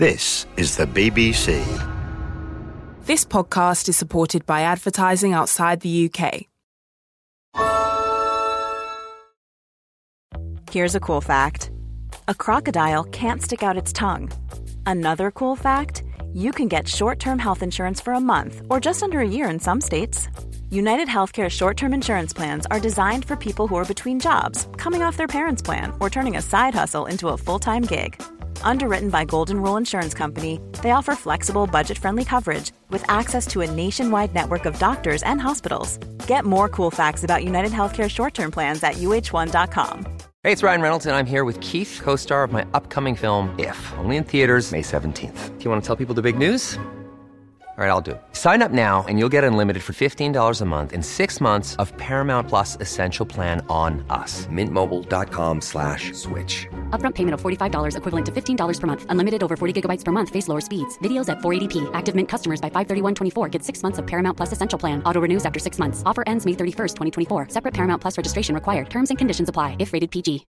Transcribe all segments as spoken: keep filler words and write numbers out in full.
This is the B B C. This podcast is supported by advertising outside the U K. Here's a cool fact. A crocodile can't stick out its tongue. Another cool fact, you can get short-term health insurance for a month or just under a year in some states. United Healthcare short-term insurance plans are designed for people who are between jobs, coming off their parents' plan, or turning a side hustle into a full-time gig. Underwritten by Golden Rule Insurance Company, they offer flexible, budget-friendly coverage with access to a nationwide network of doctors and hospitals. Get more cool facts about United Healthcare short-term plans at U H one dot com. Hey, it's Ryan Reynolds, and I'm here with Keith, co-star of my upcoming film, If, only in theaters May seventeenth. Do you want to tell people the big news? All right, I'll do it. Sign up now and you'll get unlimited for fifteen dollars a month and six months of Paramount Plus Essential Plan on us. Mint Mobile dot com slash switch. Upfront payment of forty-five dollars equivalent to fifteen dollars per month. Unlimited over forty gigabytes per month. Face lower speeds. Videos at four eighty p. Active Mint customers by five thirty-one twenty-four get six months of Paramount Plus Essential Plan. Auto renews after six months. Offer ends May thirty-first, twenty twenty-four. Separate Paramount Plus registration required. Terms and conditions apply if rated P G.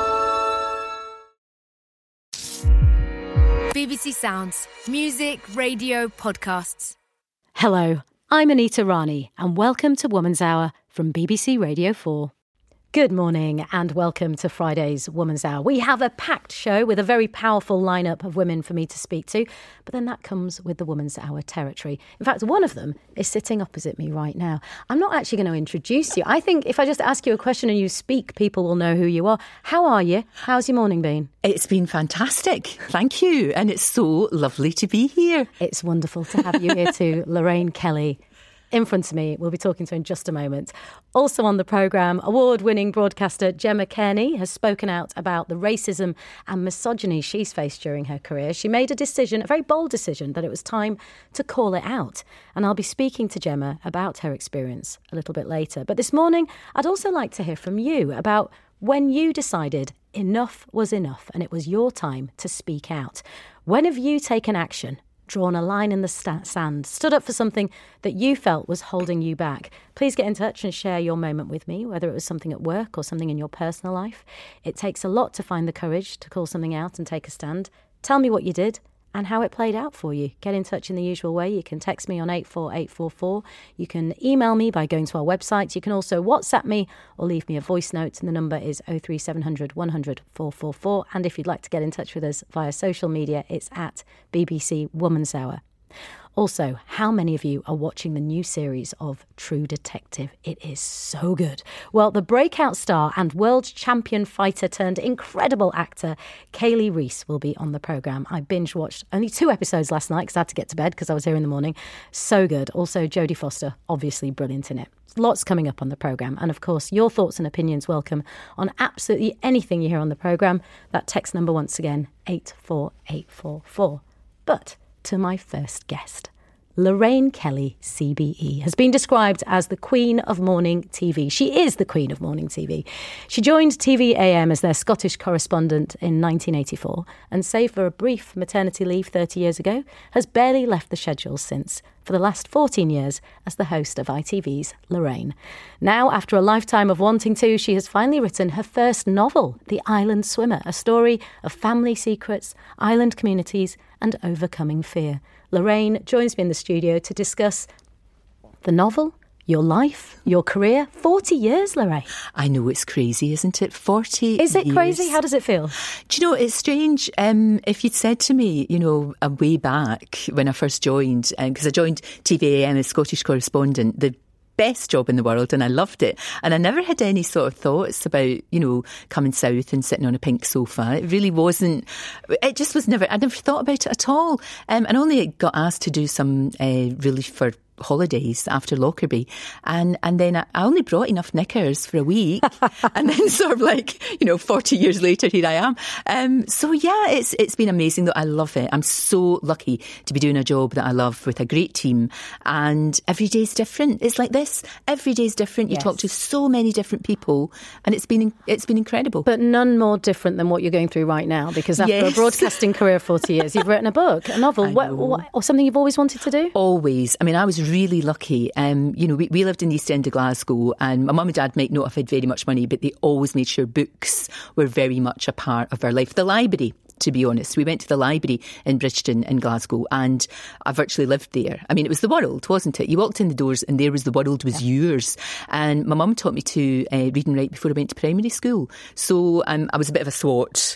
B B C Sounds. Music, radio, podcasts. Hello, I'm Anita Rani and welcome to Woman's Hour from B B C Radio four. Good morning and welcome to Friday's Woman's Hour. We have a packed show with a very powerful lineup of women for me to speak to, but then that comes with the Woman's Hour territory. In fact, one of them is sitting opposite me right now. I'm not actually going to introduce you. I think if I just ask you a question and you speak, people will know who you are. How are you? How's your morning been? It's been fantastic. Thank you. And it's so lovely to be here. It's wonderful to have you here too, Lorraine Kelly. In front of me, we'll be talking to her in just a moment. Also on the programme, award-winning broadcaster Gemma Cairney has spoken out about the racism and misogyny she's faced during her career. She made a decision, a very bold decision, that it was time to call it out. And I'll be speaking to Gemma about her experience a little bit later. But this morning, I'd also like to hear from you about when you decided enough was enough and it was your time to speak out. When have you taken action? Drawn a line in the st- sand, stood up for something that you felt was holding you back? Please get in touch and share your moment with me, whether it was something at work or something in your personal life. It takes a lot to find the courage to call something out and take a stand. Tell me what you did and how it played out for you. Get in touch in the usual way. You can text me on eight four eight four four. You can email me by going to our website. You can also WhatsApp me or leave me a voice note. And the number is oh three seven hundred one hundred four four four. And if you'd like to get in touch with us via social media, it's at B B C Woman's Hour. Also, how many of you are watching the new series of True Detective? It is so good. Well, the breakout star and world champion fighter turned incredible actor Kaylee Reese will be on the programme. I binge-watched only two episodes last night because I had to get to bed because I was here in the morning. So good. Also, Jodie Foster, obviously brilliant in it. Lots coming up on the programme. And of course, your thoughts and opinions welcome on absolutely anything you hear on the programme. That text number once again, eight four eight four four. But to my first guest. Lorraine Kelly, C B E, has been described as the Queen of Morning T V. She is the Queen of Morning T V. She joined T V A M as their Scottish correspondent in nineteen eighty-four and, save for a brief maternity leave thirty years ago, has barely left the schedule since, for the last fourteen years as the host of I T V's Lorraine. Now, after a lifetime of wanting to, she has finally written her first novel, The Island Swimmer, a story of family secrets, island communities and overcoming fear. Lorraine joins me in the studio to discuss the novel, your life, your career. forty years, Lorraine. I know, it's crazy, isn't it? forty Is it years. crazy? How does it feel? Do you know, it's strange. Um, if you'd said to me, you know, a way back when I first joined, because um, I joined T V A M as Scottish correspondent, the best job in the world, and I loved it. And I never had any sort of thoughts about, you know, coming south and sitting on a pink sofa. It really wasn't, it just was never, I never thought about it at all. Um, and only got asked to do some uh, relief for holidays after Lockerbie, and and then I only brought enough knickers for a week and then sort of like, you know, forty years later here I am. Um, so yeah, it's it's been amazing though. I love it. I'm so lucky to be doing a job that I love with a great team, and every day's different. It's like this, every day's different. You yes. talk to so many different people and it's been it's been incredible. But none more different than what you're going through right now, because after yes. a broadcasting career of forty years, you've written a book, a novel, what, what, or something you've always wanted to do? Always. I mean, I was really lucky. Um, you know, we, we lived in the East End of Glasgow, and my mum and dad might not have had very much money, but they always made sure books were very much a part of our life. The library to be honest. We went to the library in Bridgeton in Glasgow, and I virtually lived there. I mean, it was the world, wasn't it? You walked in the doors and there was the world was yeah. yours. And my mum taught me to uh, read and write before I went to primary school. So um, I was a bit of a swot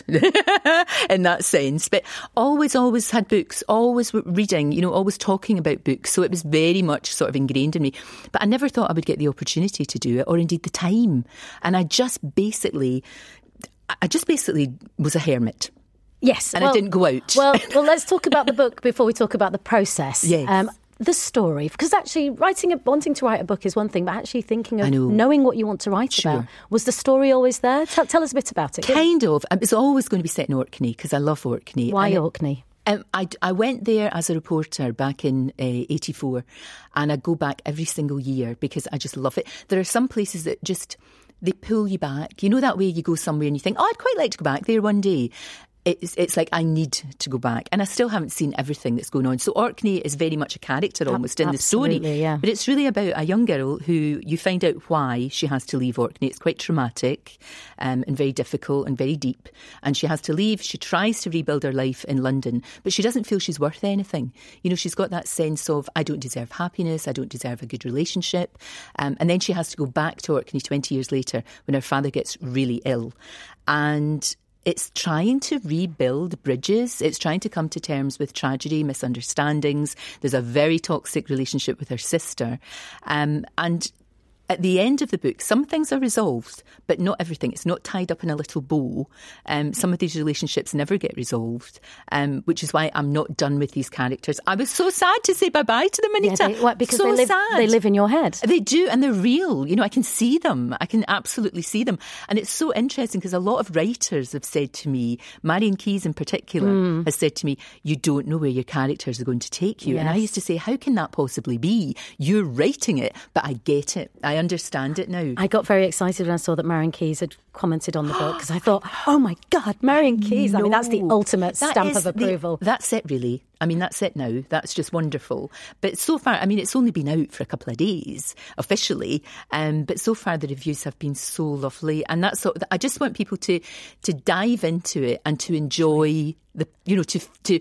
in that sense. But always, always had books, always reading, you know, always talking about books. So it was very much sort of ingrained in me. But I never thought I would get the opportunity to do it, or indeed the time. And I just basically, I just basically was a hermit. Yes. And well, I didn't go out. Well, well, let's talk about the book before we talk about the process. Yes. Um, the story, because actually writing, a, wanting to write a book is one thing, but actually thinking of knowing what you want to write sure. about. Was the story always there? Tell, tell us a bit about it. Kind of. It's always going to be set in Orkney because I love Orkney. Why and Orkney? It, um, I, I went there as a reporter back in uh, eighty-four, and I go back every single year because I just love it. There are some places that just, they pull you back. You know that way you go somewhere and you think, oh, I'd quite like to go back there one day. It's, it's like I need to go back, and I still haven't seen everything that's going on. So Orkney is very much a character almost in the story, yeah. but it's really about a young girl who you find out why she has to leave Orkney. It's quite traumatic um, and very difficult and very deep, and she has to leave. She tries to rebuild her life in London, but she doesn't feel she's worth anything. You know, she's got that sense of, I don't deserve happiness, I don't deserve a good relationship, um, and then she has to go back to Orkney twenty years later when her father gets really ill, and it's trying to rebuild bridges. It's trying to come to terms with tragedy, misunderstandings. There's a very toxic relationship with her sister. Um, and at the end of the book, some things are resolved, but not everything. It's not tied up in a little bow. Um, some of these relationships never get resolved, um, which is why I'm not done with these characters. I was so sad to say bye-bye to them, Anita. Yeah, they, what, because so they live, sad. They live in your head. They do, and they're real. You know, I can see them. I can absolutely see them. And it's so interesting because a lot of writers have said to me, Marian Keyes in particular, mm. has said to me, you don't know where your characters are going to take you. Yes. And I used to say, how can that possibly be? You're writing it, but I get it. I understand it now. I got very excited when I saw that Marian Keyes had commented on the book because I thought, oh my God, Marian Keyes. No. I mean, that's the ultimate that stamp of approval. The, that's it, really. I mean, that's it now. That's just wonderful. But so far, I mean, it's only been out for a couple of days officially. Um, but so far, the reviews have been so lovely. And that's sort of, I just want people to to dive into it and to enjoy the, you know, to to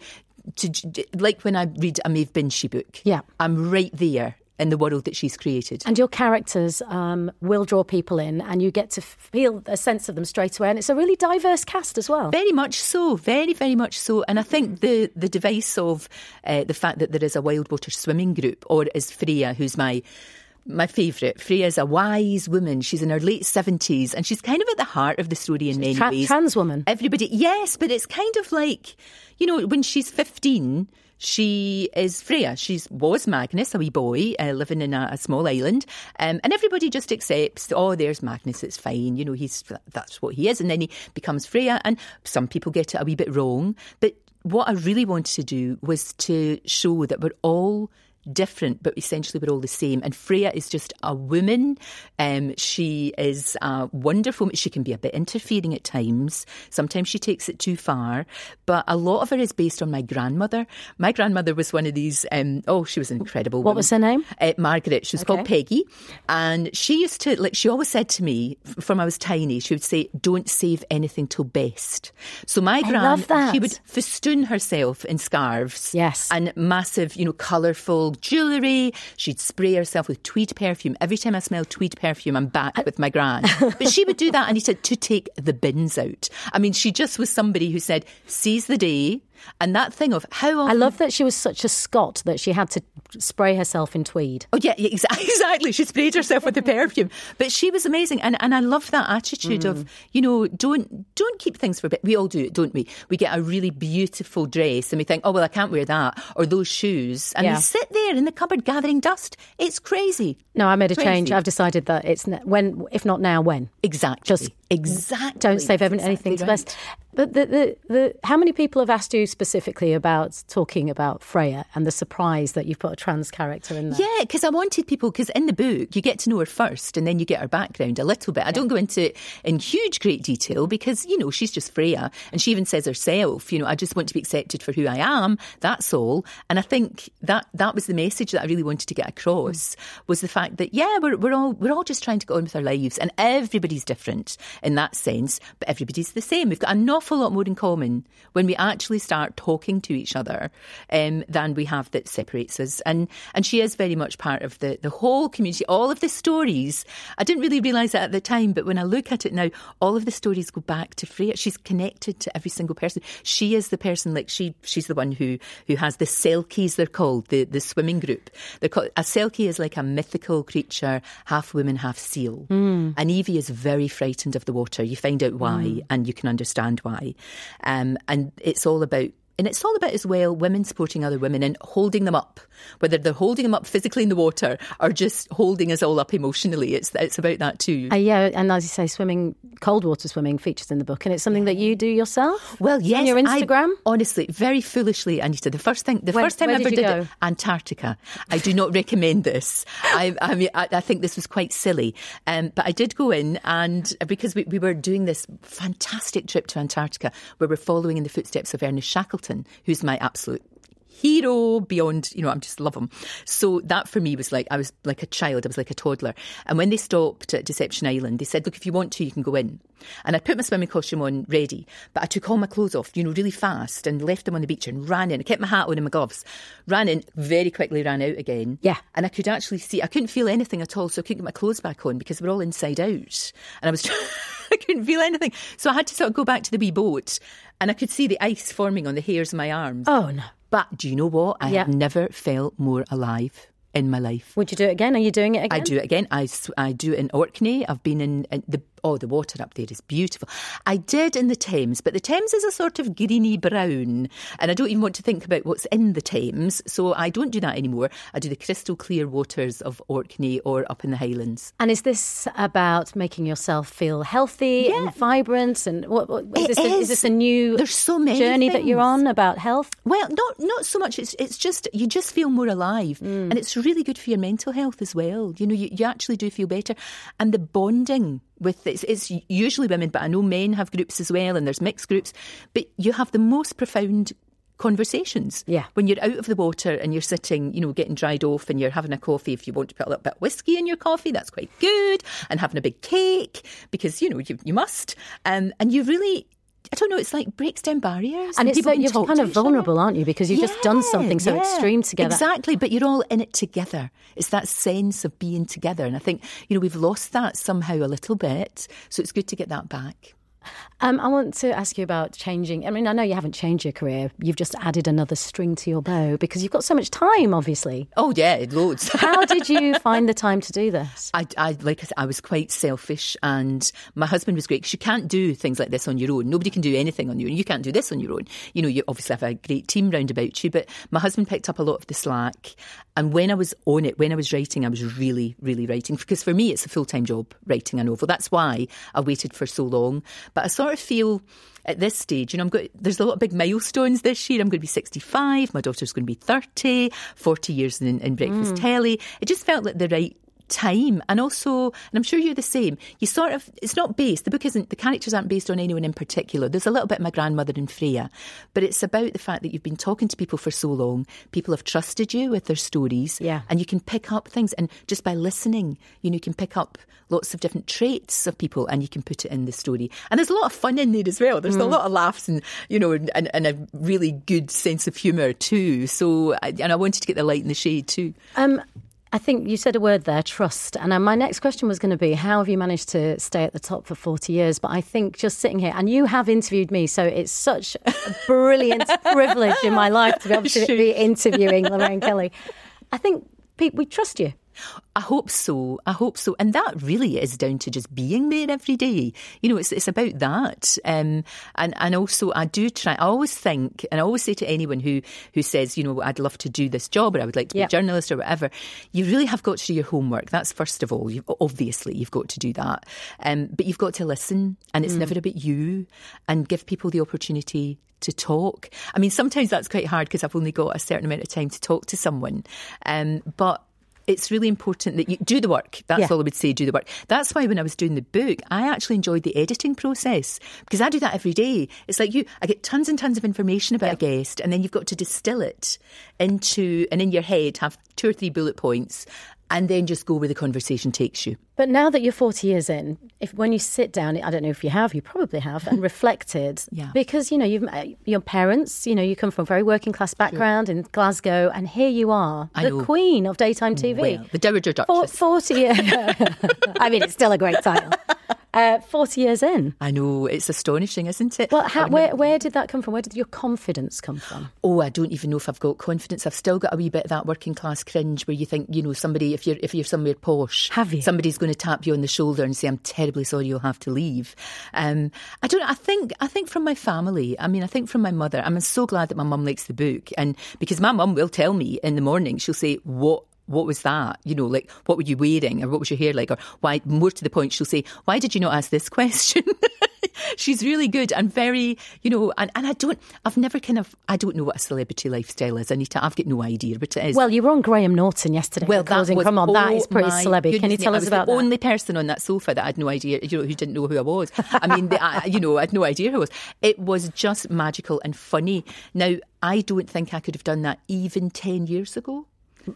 to like when I read a Maeve Binchy book. Yeah, I'm right there in the world that she's created. And your characters um, will draw people in, and you get to feel a sense of them straight away. And it's a really diverse cast as well. Very much so. Very, very much so. And I think the, the device of uh, the fact that there is a wild water swimming group, or is Freya, who's my... My favourite. Freya's a wise woman. She's in her late seventies, and she's kind of at the heart of the story in many tra- ways. Trans woman. Everybody, yes, but it's kind of like, you know, when she's fifteen, she is Freya. She was Magnus, a wee boy uh, living in a, a small island, um, and everybody just accepts, oh, there's Magnus, it's fine, you know, he's that's what he is, and then he becomes Freya, and some people get it a wee bit wrong. But what I really wanted to do was to show that we're all different, but essentially we're all the same. And Freya is just a woman. Um, she is uh, wonderful. She can be a bit interfering at times. Sometimes she takes it too far. But a lot of her is based on my grandmother. My grandmother was one of these, um, oh, she was an incredible What woman. was her name? Uh, Margaret. She was okay. called Peggy. And she used to, like, she always said to me, from I was tiny, she would say, don't save anything till best. So my I gran, love that. she would festoon herself in scarves. Yes. And massive, you know, colourful jewellery. She'd spray herself with tweed perfume. Every time I smell tweed perfume, I'm back with my gran. But she would do that, and he said, to take the bins out. I mean, she just was somebody who said, seize the day. And that thing of how often... I love that she was such a Scot that she had to spray herself in tweed. Oh, yeah, exactly. She sprayed herself with the perfume. But she was amazing. And and I love that attitude mm. of, you know, don't don't keep things for a bit. We all do it, don't we? We get a really beautiful dress and we think, oh, well, I can't wear that. Or those shoes. And yeah. they sit there in the cupboard gathering dust. It's crazy. No, I made a crazy. change. I've decided that it's when, if not now, when. Exactly. Just exactly. Don't save That's anything exactly to right. best. But the, the, the, how many people have asked you specifically about talking about Freya and the surprise that you've put a trans character in there? Yeah, because I wanted people, because in the book you get to know her first and then you get her background a little bit. I yeah. don't go into it in huge, great detail because, you know, she's just Freya. And she even says herself, you know, I just want to be accepted for who I am. That's all. And I think that that was the message that I really wanted to get across, mm. was the fact that, yeah, we're, we're all we're all just trying to get on with our lives, and everybody's different in that sense, but everybody's the same. We've got enough awful lot more in common when we actually start talking to each other um, than we have that separates us. And and she is very much part of the, the whole community. All of the stories, I didn't really realise that at the time, but when I look at it now, all of the stories go back to Freya. She's connected to every single person. She is the person, like she she's the one who, who has the Selkies, they're called, the, the swimming group. They're called, a Selkie is like a mythical creature, half woman, half seal. Mm. And Evie is very frightened of the water. You find out why, mm. and you can understand why. Um, and it's all about And it's all about, as well, women supporting other women and holding them up, whether they're holding them up physically in the water or just holding us all up emotionally. It's it's about that too. Uh, yeah, and as you say, swimming, cold water swimming features in the book, and it's something that you do yourself? Well, yes. On your Instagram? I, honestly, very foolishly, Anita, the first thing, the when, first time I ever did, did go? it, Antarctica. I do not recommend this. I, I mean, I, I think this was quite silly. Um, but I did go in, and because we, we were doing this fantastic trip to Antarctica where we're following in the footsteps of Ernest Shackleton, who's my absolute hero beyond, you know, I just love him. So that for me was like, I was like a child, I was like a toddler. And when they stopped at Deception Island, they said, look, if you want to, you can go in. And I put my swimming costume on ready, but I took all my clothes off, you know, really fast and left them on the beach and ran in. I kept my hat on and my gloves. Ran in, very quickly ran out again. Yeah. And I could actually see, I couldn't feel anything at all, so I couldn't get my clothes back on because they were all inside out. And I was I couldn't feel anything. So I had to sort of go back to the wee boat and I could see the ice forming on the hairs of my arms. Oh, no. But do you know what? I yeah. have never felt more alive in my life. Would you do it again? Are you doing it again? I do it again. I, I do it in Orkney. I've been in, in the Oh, the water up there is beautiful. I did in the Thames, but the Thames is a sort of greeny brown, and I don't even want to think about what's in the Thames, so I don't do that anymore. I do the crystal clear waters of Orkney or up in the Highlands. And is this about making yourself feel healthy yeah. and vibrant? And what, what is, this is. A, is this a new There's so many journey things. that you're on about health? Well, not not so much. It's it's just you just feel more alive, mm. and it's really good for your mental health as well. You know, you, you actually do feel better, and the bonding. With it's, it's usually women, but I know men have groups as well, and there's mixed groups. But you have the most profound conversations. Yeah. When you're out of the water and you're sitting, you know, getting dried off, and you're having a coffee. If you want to put a little bit of whiskey in your coffee, that's quite good. And having a big cake because you know you you must. Um, and you really. I don't know, it's like breaks down barriers. And, and it's like you're kind of vulnerable, aren't you? Because you've yeah, just done something so yeah. extreme together. Exactly, but you're all in it together. It's that sense of being together. And I think, you know, we've lost that somehow a little bit. So it's good to get that back. Um, I want to ask you about changing. I mean, I know you haven't changed your career. You've just added another string to your bow because you've got so much time, obviously. Oh, yeah, loads. How did you find the time to do this? I, I like I said, I was quite selfish, and my husband was great because you can't do things like this on your own. Nobody can do anything on your own. You can't do this on your own. You know, you obviously have a great team round about you, but my husband picked up a lot of the slack. And when I was on it, when I was writing, I was really, really writing. Because for me, it's a full-time job, writing a novel. That's why I waited for so long. But I sort of feel at this stage, you know, I'm going, there's a lot of big milestones this year. I'm going to be sixty-five. My daughter's going to be thirty, forty years in, in breakfast mm. telly. It just felt like the right time. And also, and I'm sure you're the same, you sort of, it's not based, the book isn't, the characters aren't based on anyone in particular. There's a little bit of my grandmother and Freya, but it's about the fact that you've been talking to people for so long, people have trusted you with their stories, yeah. and you can pick up things, and just by listening, you know, you can pick up lots of different traits of people and you can put it in the story. And there's a lot of fun in there as well. There's mm. a lot of laughs and, you know, and, and a really good sense of humour too. So, and I wanted to get the light and the shade too. Um, I think you said a word there, trust. And uh, my next question was going to be, how have you managed to stay at the top for forty years? But I think just sitting here, and you have interviewed me, so it's such a brilliant privilege in my life to be able to be interviewing Lorraine Kelly. I think people, we trust you. I hope so. I hope so. And that really is down to just being there every day. You know, it's it's about that. Um, and, and also I do try, I always think, and I always say to anyone who, who says, you know, I'd love to do this job or I would like to be yep. a journalist or whatever, you really have got to do your homework. That's first of all. You've, obviously, you've got to do that. Um, but you've got to listen, and it's mm. never about you, and give people the opportunity to talk. I mean, sometimes that's quite hard because I've only got a certain amount of time to talk to someone. Um, but it's really important that you do the work. That's yeah. all I would say, do the work. That's why when I was doing the book, I actually enjoyed the editing process because I do that every day. It's like you, I get tons and tons of information about yeah. a guest, and then you've got to distill it into, and in your head have two or three bullet points and then just go where the conversation takes you. But now that you're forty years in, if when you sit down, I don't know if you have, you probably have, and reflected, yeah. because, you know, you've your parents, you know, you come from a very working class background sure. in Glasgow, and here you are, I the know. queen of daytime T V. Well, the Dowager Duchess. For, forty years. I mean, it's still a great title. Uh, forty years in. I know, it's astonishing, isn't it? Well, how, where, where did that come from? Where did your confidence come from? Oh, I don't even know if I've got confidence. I've still got a wee bit of that working class cringe where you think, you know, somebody, if you're if you're somewhere posh, have you? Somebody's going to tap you on the shoulder and say, I'm terribly sorry, you'll have to leave. Um, I don't know. I think I think from my family, I mean, I think from my mother, I'm so glad that my mum likes the book. And because my mum will tell me in the morning, she'll say, what What was that? You know, like, what were you wearing? Or what was your hair like? Or why, more to the point, she'll say, why did you not ask this question? She's really good and very, you know, and, and I don't, I've never kind of, I don't know what a celebrity lifestyle is, Anita. I've got no idea what it is. Well, you were on Graham Norton yesterday. Well, that was, Come on, oh, that is pretty celebby. Can you tell us about that? I was the only person on that sofa that I had no idea, you know, who didn't know who I was. I mean, the, I, you know, I had no idea who I was. It was just magical and funny. Now, I don't think I could have done that even ten years ago.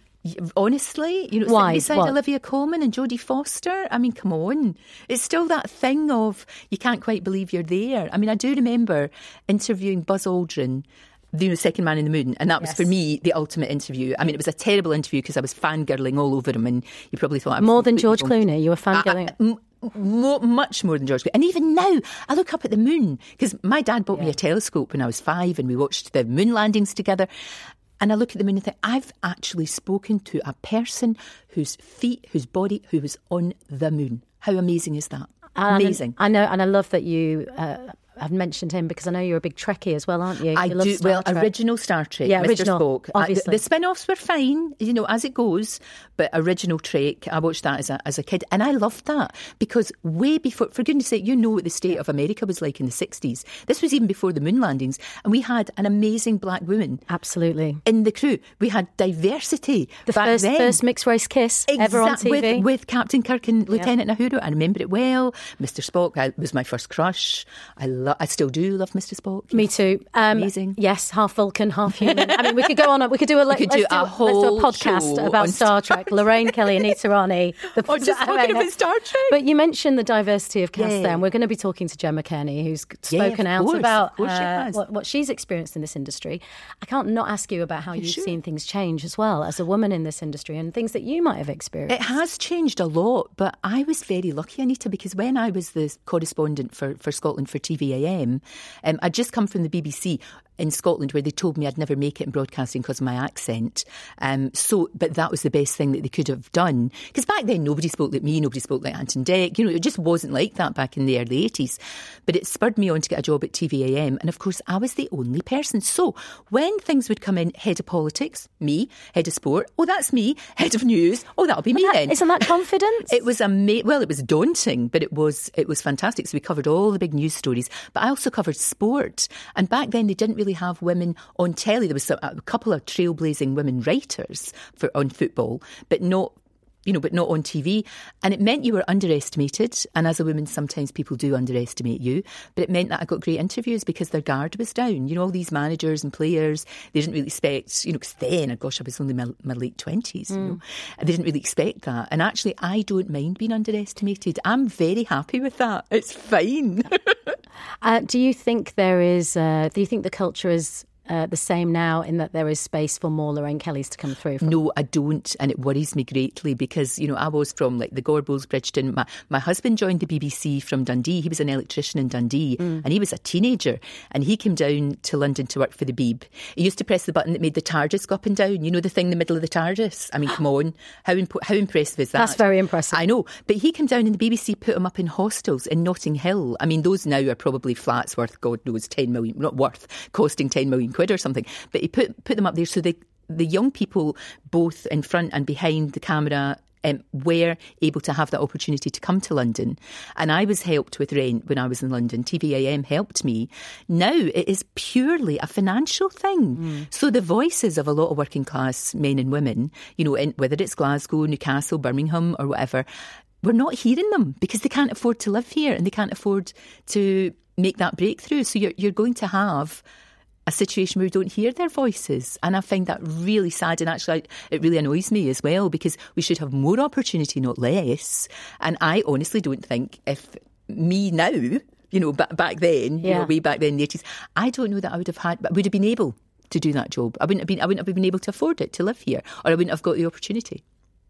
Honestly, you know, Why? beside What? Olivia Colman and Jodie Foster, I mean, come on. It's still that thing of you can't quite believe you're there. I mean, I do remember interviewing Buzz Aldrin, the you know, second man in the moon, and that was Yes. for me the ultimate interview. I mean, it was a terrible interview because I was fangirling all over him, and you probably thought I was More than completely George going- Clooney, you were fangirling. I- I- m- More, much more than George Clooney. And even now, I look up at the moon because my dad bought me Yeah. a telescope when I was five, and we watched the moon landings together. And I look at the moon and think, I've actually spoken to a person whose feet, whose body, who was on the moon. How amazing is that? And Amazing. I know, and I love that you uh, have mentioned him because I know you're a big Trekkie as well, aren't you? I you love do. Star Well, Trek. original Star Trek, Yeah, Mister original, Spock. I- obviously. the spin-offs were fine, you know, as it goes. But original Trek, I watched that as a as a kid, and I loved that because way before, for goodness' sake, you know what the state of America was like in the sixties. This was even before the moon landings, and we had an amazing black woman Absolutely. in the crew. We had diversity. The back first, then. first mixed race kiss ever on Exact- T V. With, with Captain Kirk and Lieutenant Uhura. I remember it well. Mister Spock I, was my first crush. I lo- I still do love Mister Spock. Me too. Um, Amazing. Yes, half Vulcan, half human. I mean, we could go on. We could do a, We could let's do do, a let's whole do a podcast show about on Star Trek. Lorraine Kelly, Anita Rani. The, Oh, just talking about Star Trek. But you mentioned the diversity of cast Yeah. there, and we're going to be talking to Gemma Kenny, who's Yeah, spoken of out course, about of course she uh, has. what, what she's experienced in this industry. I can't not ask you about how you've sure. seen things change as well as a woman in this industry and things that you might have experienced. It has changed a lot, but I was very lucky, Anita, because when I was the correspondent for, for Scotland for T V A M, um, I'd just come from the B B C in Scotland where they told me I'd never make it in broadcasting because of my accent. Um, so, but that was the best thing that they could have done. Because back then, nobody spoke like me, nobody spoke like Anton Deck. You know, it just wasn't like that back in the early eighties. But it spurred me on to get a job at T V A M. And of course, I was the only person. So when things would come in, head of politics, me, head of sport, oh, that's me, head of news, oh, that'll be me That- then. Isn't that confidence? It was ama- well, it was daunting, but it was it was fantastic. So we covered all the big news stories, but I also covered sport. And back then, they didn't really have women on telly. There was a, a couple of trailblazing women writers for on football, but not. You know, but not on T V. And it meant you were underestimated. And as a woman, sometimes people do underestimate you. But it meant that I got great interviews because their guard was down. You know, all these managers and players, they didn't really expect, you know, because then, oh gosh, I was only my, my late twenties, you know. They didn't really expect that. And actually, I don't mind being underestimated. I'm very happy with that. It's fine. Uh, do you think there is? Uh, do you think the culture is uh, the same now in that there is space for more Lorraine Kellys to come through? From? No, I don't, and it worries me greatly because, you know, I was from like the Gorbals, Bridgeton. My, my husband joined the B B C from Dundee. He was an electrician in Dundee, mm. and he was a teenager, and he came down to London to work for the Beeb. He used to press the button that made the TARDIS go up and down. You know, the thing in the middle of the TARDIS? I mean, come on. How imp- how impressive is that? That's very impressive. I know. But he came down and the B B C put him up in hostels in Notting Hill. I mean, those now are probably flats worth, God knows, ten million, not worth, costing ten million quid or something. But he put put them up there so they, the young people, both in front and behind the camera, um, were able to have that opportunity to come to London. And I was helped with rent when I was in London. T V A M helped me. Now it is purely a financial thing. Mm. So the voices of a lot of working class men and women, you know, in, whether it's Glasgow, Newcastle, Birmingham or whatever, we're not hearing them because they can't afford to live here and they can't afford to make that breakthrough. So you're, you're going to have a situation where we don't hear their voices. And I find that really sad, and actually it really annoys me as well, because we should have more opportunity, not less. And I honestly don't think if me now, you know, b- back then, yeah. you know, way back then in the eighties, I don't know that I would have had, but would have been able to do that job. I wouldn't have been, I wouldn't have been able to afford it, to live here, or I wouldn't have got the opportunity.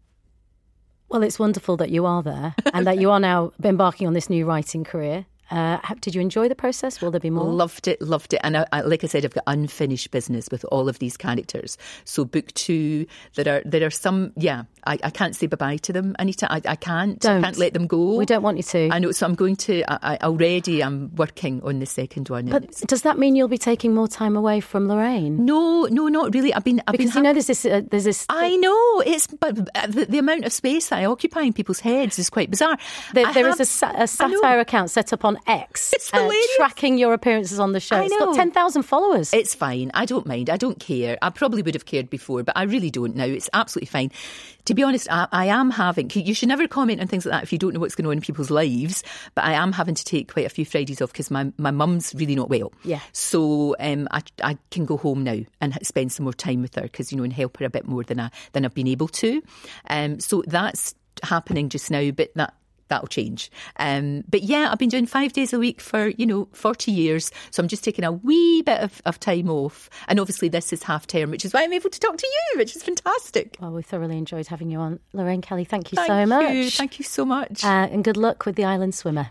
Well, it's wonderful that you are there and that you are now embarking on this new writing career. Uh, did you enjoy the process? Will there be more? Loved it, loved it. And I, I, like I said, I've got unfinished business with all of these characters. So book two, there are there are some, yeah, I, I can't say bye-bye to them, Anita. I, I can't. Don't. I can't let them go. We don't want you to. I know, so I'm going to, I, I already I'm working on the second one. But does that mean you'll be taking more time away from Lorraine? No, no, not really. I've been, I've because been you know there's this, uh, there's this. I know, it's, but the, the amount of space that I occupy in people's heads is quite bizarre. There, there have, is a, sa- a satire account set up on X. It's uh, tracking your appearances on the show. I It's know. got ten thousand followers. It's fine. I don't mind. I don't care. I probably would have cared before, but I really don't now. It's absolutely fine. To be honest, I, I am having... You should never comment on things like that if you don't know what's going on in people's lives, but I am having to take quite a few Fridays off because my, my mum's really not well. Yeah. So um, I, I can go home now and spend some more time with her because, you know, and help her a bit more than, I, than I've been able to. Um, so that's happening just now, but that... That'll change. Um, but yeah, I've been doing five days a week for, you know, forty years. So I'm just taking a wee bit of, of time off. And obviously this is half term, which is why I'm able to talk to you, which is fantastic. Well, we thoroughly enjoyed having you on. Lorraine Kelly, thank you thank so much. You. Thank you so much. Uh, and good luck with the Island Swimmer.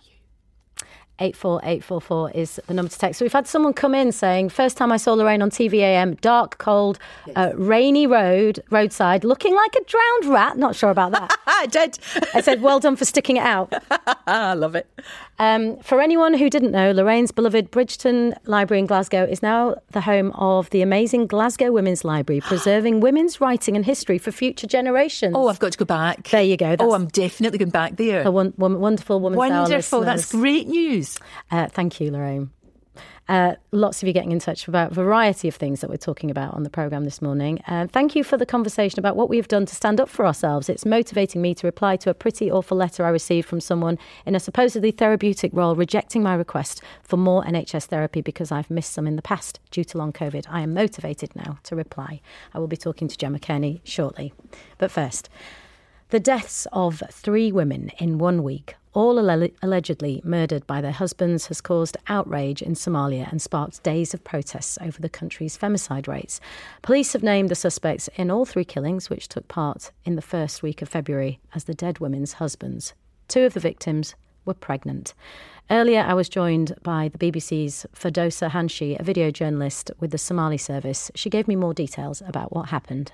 eight four eight four four is the number to text. So we've had someone come in saying, first time I saw Lorraine on T V A M, dark, cold, yes. uh, rainy road, roadside, looking like a drowned rat. Not sure about that. I did. I said, well done for sticking it out. I love it. Um, for anyone who didn't know, Lorraine's beloved Bridgeton Library in Glasgow is now the home of the amazing Glasgow Women's Library, preserving women's writing and history for future generations. Oh, I've got to go back. There you go. That's oh, I'm definitely going back there. A one, one, wonderful woman's hour Wonderful. listeners. That's great news. Uh, thank you, Lorraine. Uh, lots of you getting in touch about a variety of things that we're talking about on the programme this morning. Uh, thank you for the conversation about what we've done to stand up for ourselves. It's motivating me to reply to a pretty awful letter I received from someone in a supposedly therapeutic role rejecting my request for more N H S therapy because I've missed some in the past due to long COVID. I am motivated now to reply. I will be talking to Gemma Kearney shortly. But first, the deaths of three women in one week, all alle- allegedly murdered by their husbands, has caused outrage in Somalia and sparked days of protests over the country's femicide rates. Police have named the suspects in all three killings, which took part in the first week of February, as the dead women's husbands. Two of the victims were pregnant. Earlier, I was joined by the B B C's Firdousa Hanshi, a video journalist with the Somali service. She gave me more details about what happened.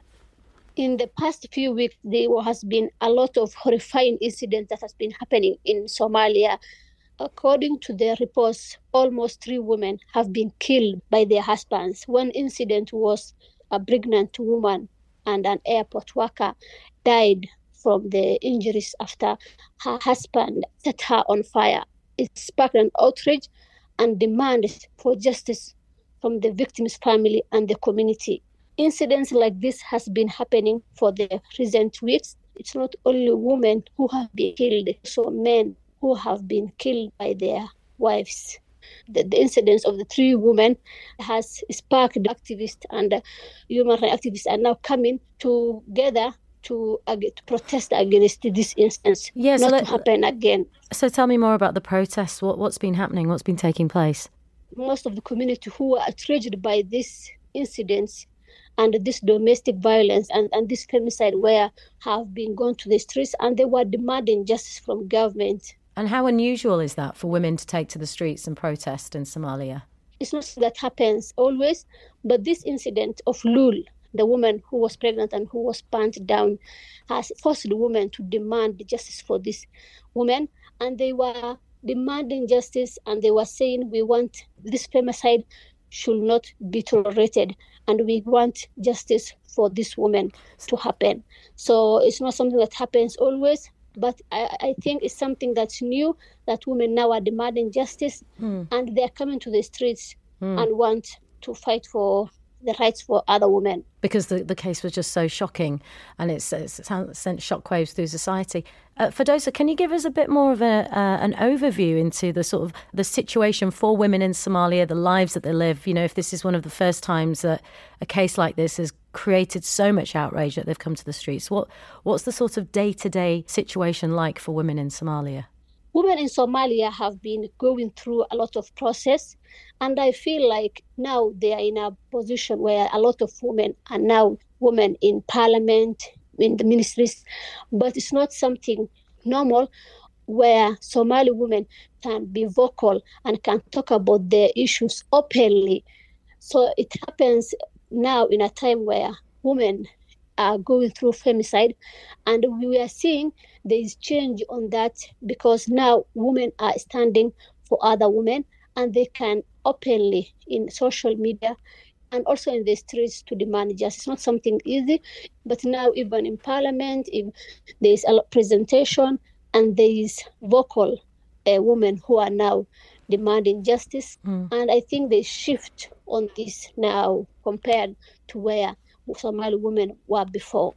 In the past few weeks, there has been a lot of horrifying incidents that has been happening in Somalia. According to the reports, almost three women have been killed by their husbands. One incident was a pregnant woman and an airport worker died from the injuries after her husband set her on fire. It sparked an outrage and demands for justice from the victim's family and the community. Incidents like this has been happening for the recent weeks. It's not only women who have been killed, so men who have been killed by their wives. The, the incidents of the three women has sparked activists and uh, human rights activists are now coming together to, uh, to protest against this instance, yeah, not so let, to happen again. So tell me more about the protests. What, what's been happening? What's been taking place? Most of the community who are outraged by these incidents and this domestic violence and, and this femicide were have been gone to the streets and they were demanding justice from government. And how unusual is that for women to take to the streets and protest in Somalia? It's not that happens always, but this incident of Lul, the woman who was pregnant and who was burnt down, has forced the women to demand justice for this woman. And they were demanding justice and they were saying, we want this femicide should not be tolerated and we want justice for this woman to happen. So it's not something that happens always, but I, I think it's something that's new, that women now are demanding justice hmm. and they're coming to the streets hmm. and want to fight for the rights for other women. Because the, the case was just so shocking and it's, it's sent shockwaves through society. Uh, Firdousa, can you give us a bit more of a, uh, an overview into the sort of the situation for women in Somalia, the lives that they live? You know, if this is one of the first times that a case like this has created so much outrage that they've come to the streets, what what's the sort of day-to-day situation like for women in Somalia? Women in Somalia have been going through a lot of process, and I feel like now they are in a position where a lot of women are now women in parliament, in the ministries, but it's not something normal where Somali women can be vocal and can talk about their issues openly. So it happens now in a time where women are going through femicide, and we are seeing there is change on that because now women are standing for other women and they can openly in social media and also in the streets to demand justice. It's not something easy, but now even in parliament, if there is a presentation and there is vocal uh, women who are now demanding justice. Mm. And I think they shift on this now compared to where Somali women were before.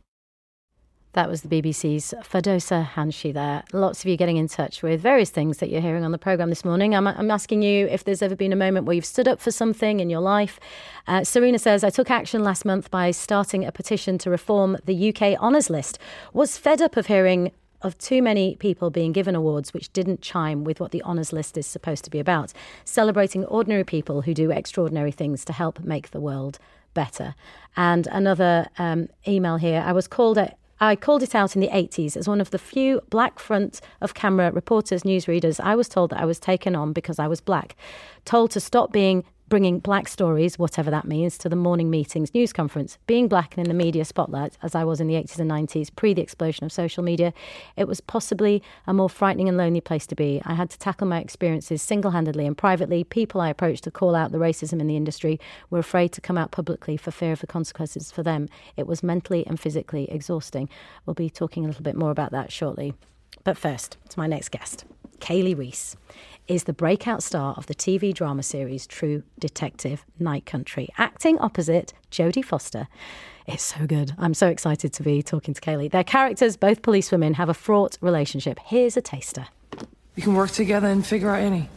That was the B B C's Firdousa Hanshi there. Lots of you getting in touch with various things that you're hearing on the programme this morning. I'm, I'm asking you if there's ever been a moment where you've stood up for something in your life. Uh, Serena says, I took action last month by starting a petition to reform the U K honours list. Was fed up of hearing of too many people being given awards which didn't chime with what the honours list is supposed to be about. Celebrating ordinary people who do extraordinary things to help make the world better. And another um, email here. I was called at I called it out in the eighties as one of the few black front of camera reporters, newsreaders. I was told that I was taken on because I was black, told to stop being bringing black stories, whatever that means, to the morning meetings, news conference. Being black and in the media spotlight, as I was in the eighties and nineties, pre the explosion of social media, it was possibly a more frightening and lonely place to be. I had to tackle my experiences single-handedly and privately. People I approached to call out the racism in the industry were afraid to come out publicly for fear of the consequences for them. It was mentally and physically exhausting. We'll be talking a little bit more about that shortly. But first, to my next guest. Kaylee Reese is the breakout star of the T V drama series True Detective Night Country, acting opposite Jodie Foster. It's so good. I'm so excited to be talking to Kaylee. Their characters, both policewomen, have a fraught relationship. Here's a taster. We can work together and figure out any.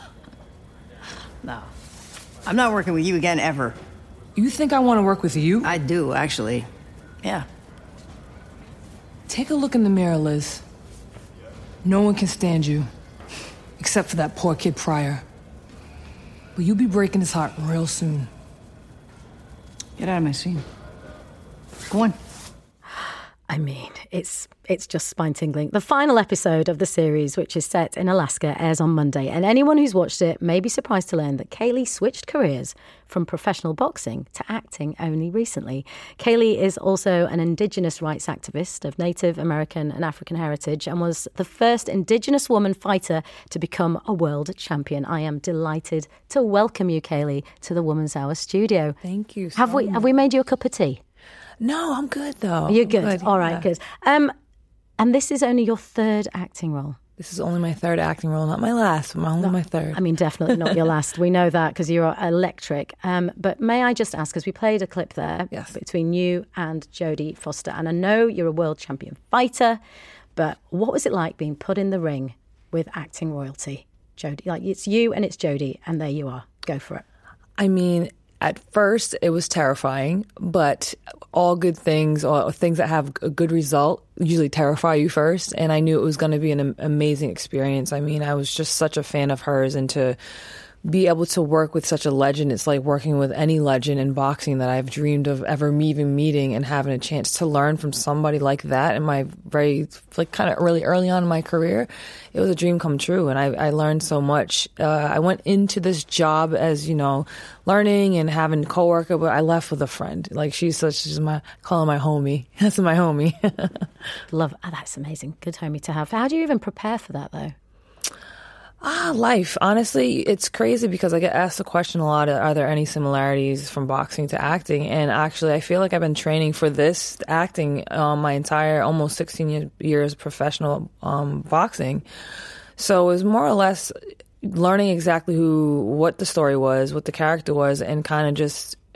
No. I'm not working with you again, ever. You think I want to work with you? I do, actually. Yeah. Take a look in the mirror, Liz. No one can stand you. Except for that poor kid Pryor. But you'll be breaking his heart real soon. Get out of my scene. Go on. I mean, it's it's just spine-tingling. The final episode of the series, which is set in Alaska, airs on Monday. And anyone who's watched it may be surprised to learn that Kaylee switched careers from professional boxing to acting only recently. Kaylee is also an Indigenous rights activist of Native American and African heritage and was the first Indigenous woman fighter to become a world champion. I am delighted to welcome you, Kaylee, to the Woman's Hour studio. Thank you so Have we much. Have we made you a cup of tea? No, I'm good, though. You're good. good. All right, yeah. good. Um, and this is only your third acting role. This is only my third acting role, not my last, but only No, my third. I mean, definitely not your last. We know that because you're electric. Um, but may I just ask, because we played a clip there yes. between you and Jodie Foster, and I know you're a world champion fighter, but what was it like being put in the ring with acting royalty? Jodie, like it's you and it's Jodie, and there you are. Go for it. I mean, at first it was terrifying, but all good things or things that have a good result usually terrify you first. And I knew it was going to be an amazing experience. I mean, I was just such a fan of hers, and to be able to work with such a legend, it's like working with any legend in boxing that I've dreamed of ever even meeting, and having a chance to learn from somebody like that in my very, like kind of early, early on in my career. It was a dream come true, and I, I learned so much. Uh, I went into this job as, you know, learning and having a coworker, but I left with a friend. Like she's such, she's my, I call her my homie. That's my homie. Love, oh, that's amazing. Good homie to have. How do you even prepare for that though? Ah, life. Honestly, it's crazy because I get asked the question a lot, are there any similarities from boxing to acting? And actually, I feel like I've been training for this acting um, my entire almost sixteen years professional um, boxing. So it was more or less learning exactly who, what the story was, what the character was, and kind of just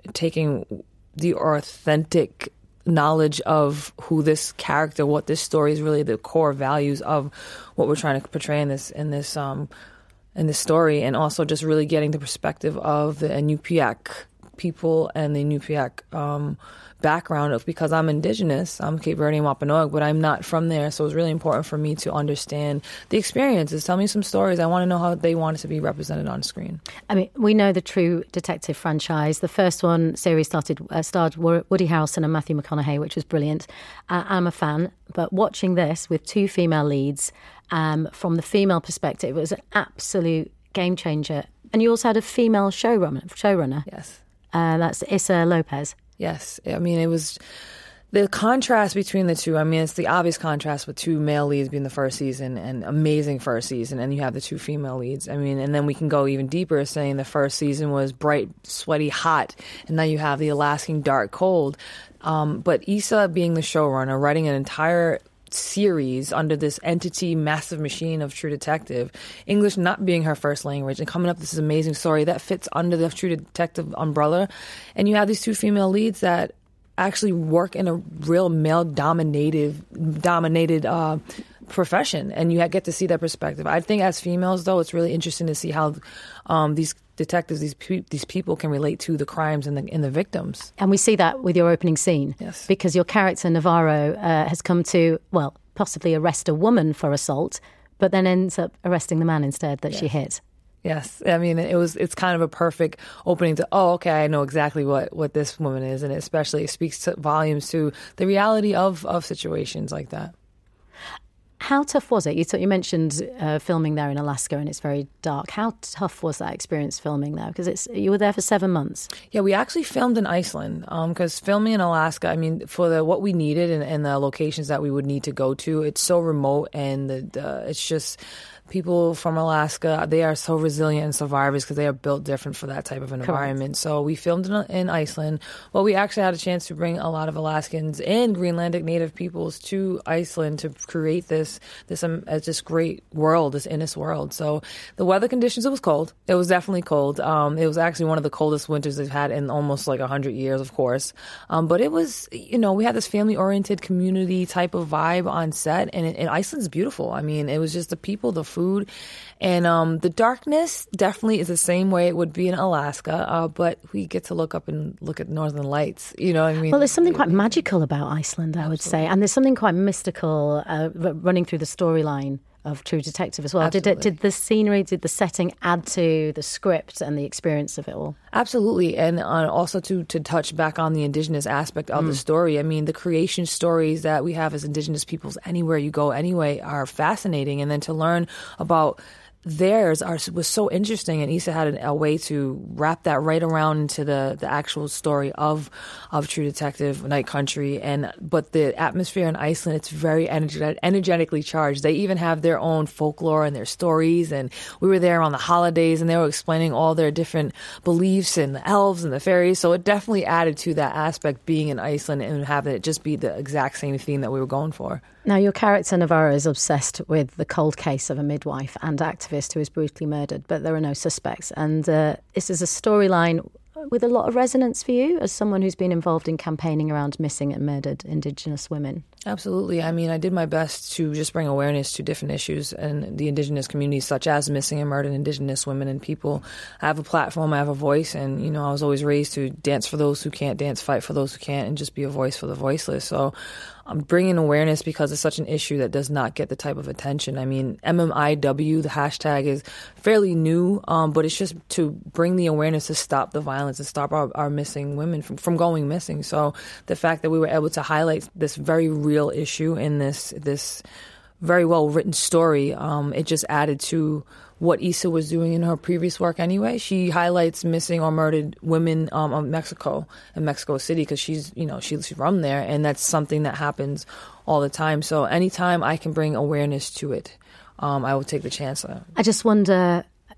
taking the authentic knowledge of who this character, what this story is really, the core values of what we're trying to portray in this in this um in this story, and also just really getting the perspective of the Inupiaq people and the Inupiaq um, background of, because I'm Indigenous, I'm Cape Verdean Wampanoag, but I'm not from there, so it's really important for me to understand the experiences. Tell me some stories. I want to know how they want it to be represented on screen. I mean, we know the True Detective franchise. The first one series started uh, starred Woody Harrelson and Matthew McConaughey, which was brilliant. Uh, I'm a fan, but watching this with two female leads, um, from the female perspective, it was an absolute game changer. And you also had a female showrunner. showrunner. Yes. Uh, that's Issa Lopez. Yes. I mean, it was the contrast between the two. I mean, it's the obvious contrast with two male leads being the first season, and amazing first season, and you have the two female leads. I mean, and then we can go even deeper, saying the first season was bright, sweaty, hot, and now you have the Alaskan dark, cold. Um, but Issa being the showrunner, writing an entire series under this entity, massive machine of True Detective, English not being her first language, and coming up with this amazing story that fits under the True Detective umbrella. And you have these two female leads that actually work in a real male-dominated dominated uh, profession, and you get to see that perspective. I think as females, though, it's really interesting to see how um, these detectives, these pe- these people can relate to the crimes and the, and the victims. And we see that with your opening scene. Yes. Because your character, Navarro, uh, has come to, well, possibly arrest a woman for assault, but then ends up arresting the man instead that yes. she hit. Yes. I mean, it was, it's kind of a perfect opening to, oh, okay, I know exactly what, what this woman is. And especially it speaks to volumes to the reality of, of situations like that. How tough was it? You, t- you mentioned uh, filming there in Alaska, and it's very dark. How tough was that experience filming there? Because it's you were there for seven months. Yeah, we actually filmed in Iceland because um, filming in Alaska, I mean, for the what we needed and, and the locations that we would need to go to, it's so remote, and the, the, it's just people from Alaska, they are so resilient and survivors because they are built different for that type of an Correct. environment. So we filmed in, in Iceland. Well, we actually had a chance to bring a lot of Alaskans and Greenlandic native peoples to Iceland to create this this um, this great world, this Innis world. So the weather conditions, it was cold. It was definitely cold. Um, it was actually one of the coldest winters they've had in almost like one hundred years, of course. Um, but it was, you know, we had this family-oriented community type of vibe on set, and, and Iceland's beautiful. I mean, it was just the people, the food, and um, the darkness definitely is the same way it would be in Alaska, uh, but we get to look up and look at northern lights, you know what I mean? Well, there's something quite magical about Iceland, I would Absolutely. say, and there's something quite mystical uh, running through the storyline of True Detective as well. Did it, did the scenery, did the setting add to the script and the experience of it all? Absolutely. And uh, also to, to touch back on the Indigenous aspect of mm. the story. I mean, the creation stories that we have as Indigenous peoples anywhere you go anyway are fascinating. And then to learn about theirs are, was so interesting, and Issa had an, a way to wrap that right around into the, the actual story of of True Detective Night Country. And but the atmosphere in Iceland, it's very energet- energetically charged. They even have their own folklore and their stories, and we were there on the holidays, and they were explaining all their different beliefs and the elves and the fairies. So it definitely added to that aspect, being in Iceland and having it just be the exact same theme that we were going for. Now, your character, Navarro, is obsessed with the cold case of a midwife and activist who is brutally murdered, but there are no suspects. And uh, this is a storyline with a lot of resonance for you as someone who's been involved in campaigning around missing and murdered Indigenous women. Absolutely. I mean, I did my best to just bring awareness to different issues in the Indigenous communities, such as missing and murdered Indigenous women and people. I have a platform, I have a voice, and, you know, I was always raised to dance for those who can't dance, fight for those who can't, and just be a voice for the voiceless. So I'm bringing awareness because it's such an issue that does not get the type of attention. I mean, M M I W, the hashtag, is fairly new, um, but it's just to bring the awareness to stop the violence, to stop our, our missing women from, from going missing. So the fact that we were able to highlight this very real issue in this this very well written story, um, it just added to what Issa was doing in her previous work anyway. She highlights missing or murdered women um, of Mexico and Mexico City because she's, you know, she's from there, and that's something that happens all the time. So anytime I can bring awareness to it, um, I will take the chance. I just wonder,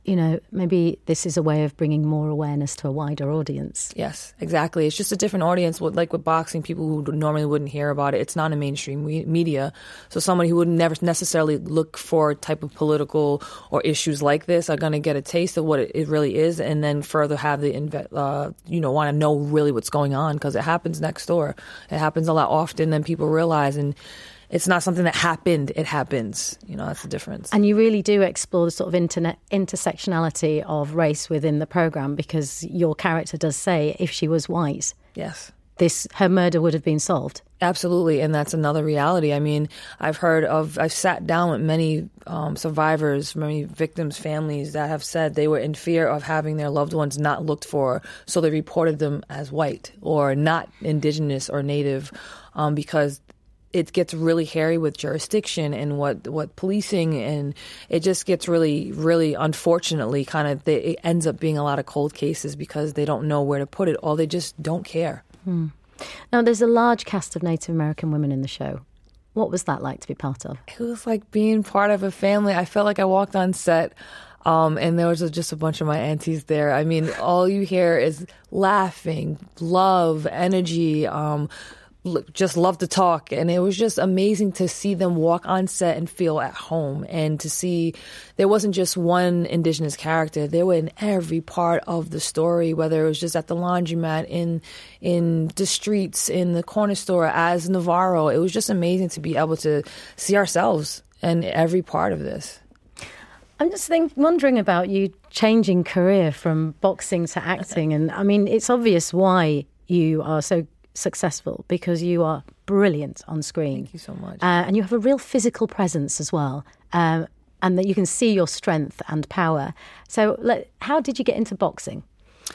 you know, maybe this is a way of bringing more awareness to a wider audience. Yes, exactly. It's just a different audience. Like with boxing, people who normally wouldn't hear about it, it's not a mainstream media. So somebody who would never necessarily look for type of political or issues like this are going to get a taste of what it, it really is, and then further have the, uh, you know, want to know really what's going on, because it happens next door. It happens a lot often than people realize, and it's not something that happened, it happens. You know, that's the difference. And you really do explore the sort of internet intersectionality of race within the programme, because your character does say if she was white, yes, this her murder would have been solved. Absolutely, and that's another reality. I mean, I've heard of, I've sat down with many um, survivors, many victims' families that have said they were in fear of having their loved ones not looked for, so they reported them as white or not Indigenous or Native, um, because it gets really hairy with jurisdiction and what, what policing, and it just gets really, really, unfortunately, kind of, they, it ends up being a lot of cold cases because they don't know where to put it, or they just don't care. Hmm. Now, there's a large cast of Native American women in the show. What was that like to be part of? It was like being part of a family. I felt like I walked on set um, and there was just a bunch of my aunties there. I mean, all you hear is laughing, love, energy, um, just love to talk. And it was just amazing to see them walk on set and feel at home, and to see there wasn't just one Indigenous character. They were in every part of the story, whether it was just at the laundromat, in in the streets, in the corner store, as Navarro. It was just amazing to be able to see ourselves in every part of this. I'm just think, wondering about you changing career from boxing to acting. And I mean, it's obvious why you are so successful, because you are brilliant on screen. Thank you so much. Uh, and you have a real physical presence as well, um, and that you can see your strength and power. So let, how did you get into boxing?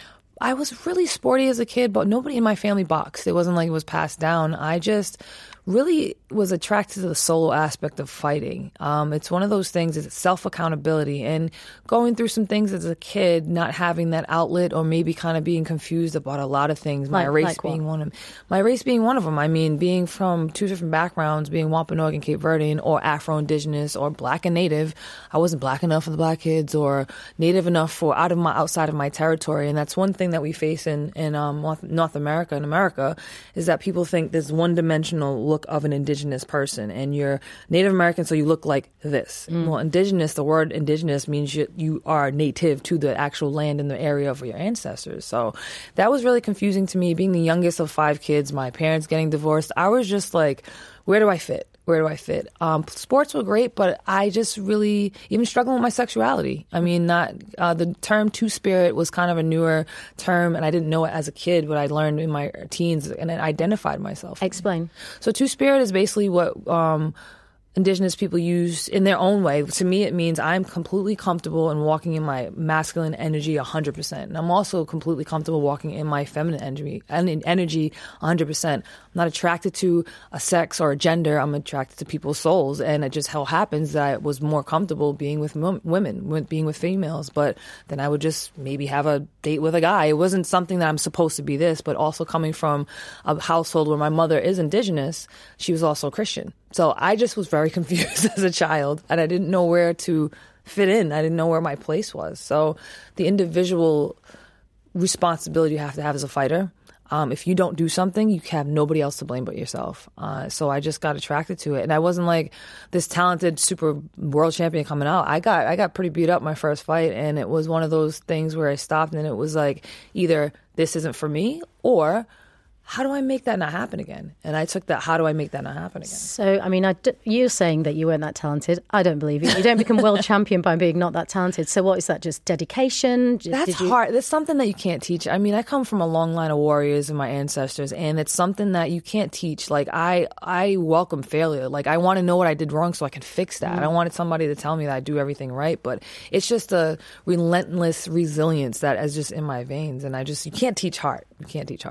I was really sporty as a kid, but nobody in my family boxed. It wasn't like it was passed down. I just really was attracted to the solo aspect of fighting. Um, it's one of those things, it's self-accountability, and going through some things as a kid, not having that outlet, or maybe kind of being confused about a lot of things. My like, race like being what? one of them. My race being one of them. I mean, being from two different backgrounds, being Wampanoag and Cape Verdean, or Afro-Indigenous, or Black and Native. I wasn't Black enough for the Black kids, or Native enough for out of my outside of my territory. And that's one thing that we face in in um, North America, in America, is that people think there's one-dimensional look of an Indigenous person, and you're Native American, so you look like this. Mm. Well, Indigenous, the word Indigenous means you, you are native to the actual land and the area of your ancestors. So that was really confusing to me. Being the youngest of five kids, my parents getting divorced, I was just like, where do I fit? Where do I fit? Um, sports were great, but I just really, even struggling with my sexuality. I mean, not uh, the term two-spirit was kind of a newer term, and I didn't know it as a kid, but I learned in my teens, and I identified myself. Explain. So two-spirit is basically what um, Indigenous people use in their own way. To me, it means I'm completely comfortable in walking in my masculine energy one hundred percent. And I'm also completely comfortable walking in my feminine energy, energy one hundred percent. I'm not attracted to a sex or a gender. I'm attracted to people's souls. And it just how happens that I was more comfortable being with m- women, being with females. But then I would just maybe have a date with a guy. It wasn't something that I'm supposed to be this, but also coming from a household where my mother is Indigenous, she was also Christian. So I just was very confused as a child, and I didn't know where to fit in. I didn't know where my place was. So the individual responsibility you have to have as a fighter, um, if you don't do something, you have nobody else to blame but yourself. Uh, so I just got attracted to it. And I wasn't like this talented super world champion coming out. I got I got pretty beat up my first fight, and it was one of those things where I stopped, and it was like, either this isn't for me, or how do I make that not happen again? And I took that, how do I make that not happen again? So, I mean, I d- you're saying that you weren't that talented. I don't believe it. You don't become world champion by being not that talented. So what is that, just dedication? Did, That's did you... hard. That's something that you can't teach. I mean, I come from a long line of warriors and my ancestors, and it's something that you can't teach. Like, I I welcome failure. Like, I want to know what I did wrong so I can fix that. Mm. I wanted somebody to tell me that I do everything right, but it's just a relentless resilience that is just in my veins. And I just, you can't teach heart. You can't teach heart.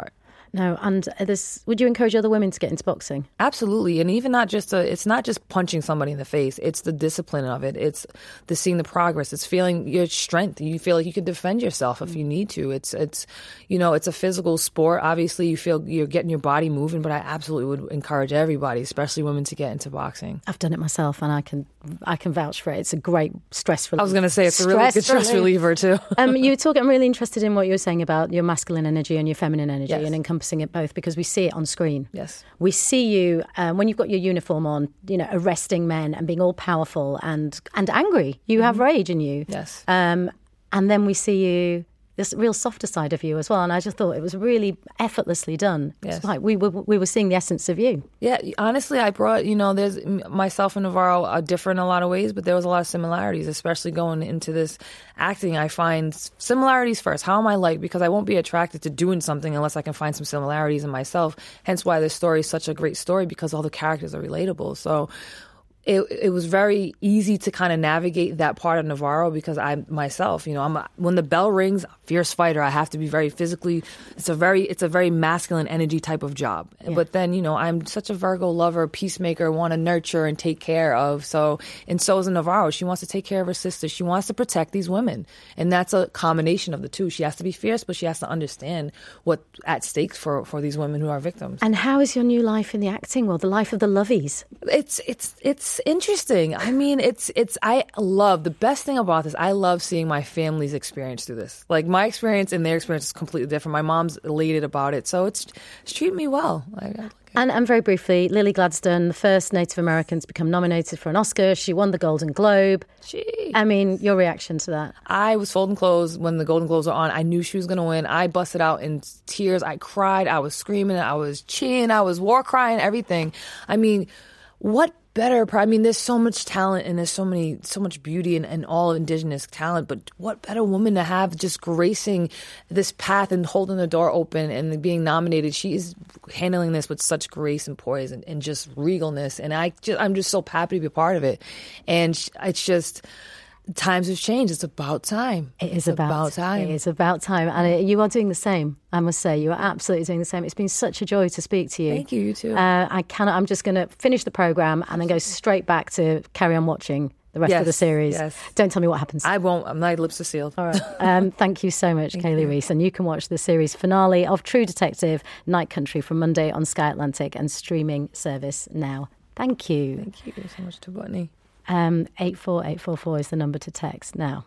No, and this, would you encourage other women to get into boxing? Absolutely. And even not just, a, it's not just punching somebody in the face. It's the discipline of it. It's the seeing the progress. It's feeling your strength. You feel like you can defend yourself if you need to. It's, it's, you know, it's a physical sport. Obviously, you feel you're getting your body moving, but I absolutely would encourage everybody, especially women, to get into boxing. I've done it myself, and I can, I can vouch for it. It's a great stress reliever. I was going to say it's a really good stress reliever too. um, you were talking. I'm really interested in what you were saying about your masculine energy and your feminine energy, yes. and encompassing it both, because we see it on screen. Yes, we see you um, when you've got your uniform on, you know, arresting men and being all powerful and and angry. You mm-hmm. have rage in you. Yes, um, and then we see you. This real softer side of you as well, and I just thought it was really effortlessly done. Yes. It's like we were we were seeing the essence of you. Yeah, honestly, I brought, you know, there's myself and Navarro are different in a lot of ways, but there was a lot of similarities, especially going into this acting. I find similarities first. How am I like? Because I won't be attracted to doing something unless I can find some similarities in myself. Hence why this story is such a great story, because all the characters are relatable. So It, it was very easy to kind of navigate that part of Navarro, because I myself, you know, I'm a, when the bell rings, fierce fighter. I have to be very physically. It's a very it's a very masculine energy type of job. Yeah. But then, you know, I'm such a Virgo lover, peacemaker, want to nurture and take care of. So and so is Navarro. She wants to take care of her sister. She wants to protect these women, and that's a combination of the two. She has to be fierce, but she has to understand what's at stake for for these women who are victims. And how is your new life in the acting world, the life of the lovies? It's it's it's. Interesting. I mean, it's, it's, I love, the best thing about this, I love seeing my family's experience through this. Like, my experience and their experience is completely different. My mom's elated about it. So it's, it's treating me well. I, I And, and very briefly, Lily Gladstone, the first Native American to become nominated for an Oscar. She won the Golden Globe. Jeez. I mean, your reaction to that? I was folding clothes when the Golden Globes were on. I knew she was going to win. I busted out in tears. I cried. I was screaming. I was cheering. I was war crying, everything. I mean, what better? I mean, there's so much talent and there's so many, so much beauty in, in all Indigenous talent. But what better woman to have just gracing this path and holding the door open and being nominated? She is handling this with such grace and poise and, and just regalness. And I just, I'm just so happy to be a part of it. And it's just, times have changed. It's about time. It is it's about, about time. It is about time. And it, you are doing the same, I must say. You are absolutely doing the same. It's been such a joy to speak to you. Thank you, you too. Uh, I cannot, I'm just going to finish the programme and then go straight back to carry on watching the rest yes, of the series. Yes. Don't tell me what happens. I won't. My lips are sealed. All right. Um, thank you so much, Kaylee Reese. And you can watch the series finale of True Detective Night Country from Monday on Sky Atlantic and streaming service now. Thank you. Thank you so much to Botany. Um, eight four eight four four is the number to text. Now,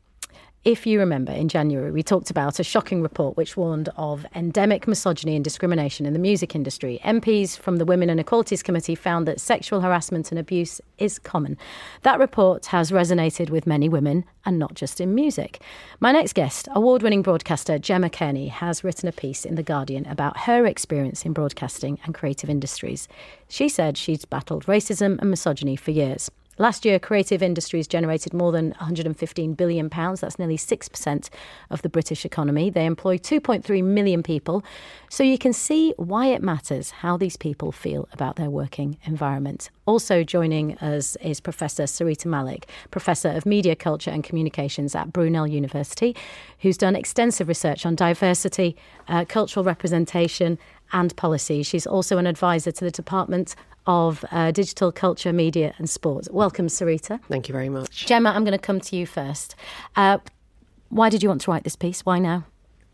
if you remember, in January, we talked about a shocking report which warned of endemic misogyny and discrimination in the music industry. M Ps from the Women and Equalities Committee found that sexual harassment and abuse is common. That report has resonated with many women, and not just in music. My next guest, award-winning broadcaster Gemma Cairney, has written a piece in The Guardian about her experience in broadcasting and creative industries. She said she's battled racism and misogyny for years. Last year, creative industries generated more than one hundred fifteen billion pounds. That's nearly six percent of the British economy. They employ two point three million people. So you can see why it matters how these people feel about their working environment. Also joining us is Professor Sarita Malik, Professor of Media, Culture and Communications at Brunel University, who's done extensive research on diversity, uh, cultural representation and policy. She's also an advisor to the Department of uh, Digital Culture, Media and Sport. Welcome, Sarita. Thank you very much. Gemma, I'm going to come to you first. Uh, why did you want to write this piece? Why now?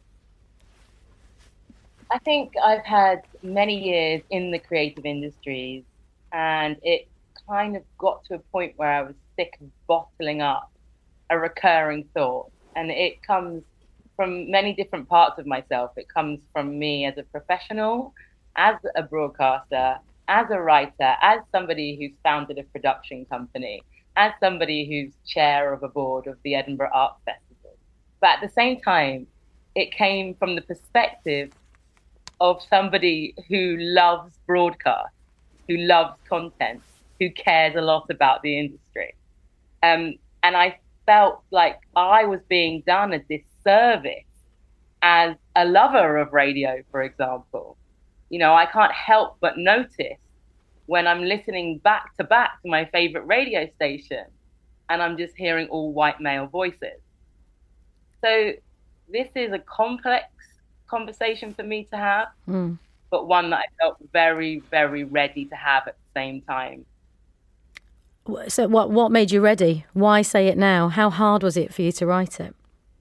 I think I've had many years in the creative industries, and it kind of got to a point where I was sick of bottling up a recurring thought. And it comes from many different parts of myself. It comes from me as a professional, as a broadcaster, as a writer, as somebody who's founded a production company, as somebody who's chair of a board of the Edinburgh Art Festival. But at the same time, it came from the perspective of somebody who loves broadcast, who loves content, who cares a lot about the industry. Um, and I felt like I was being done a disservice as a lover of radio, for example. You know, I can't help but notice when I'm listening back to back to my favorite radio station and I'm just hearing all white male voices. So this is a complex conversation for me to have, mm. but one that I felt very, very ready to have at the same time. So what what made you ready? Why say it now? How hard was it for you to write it?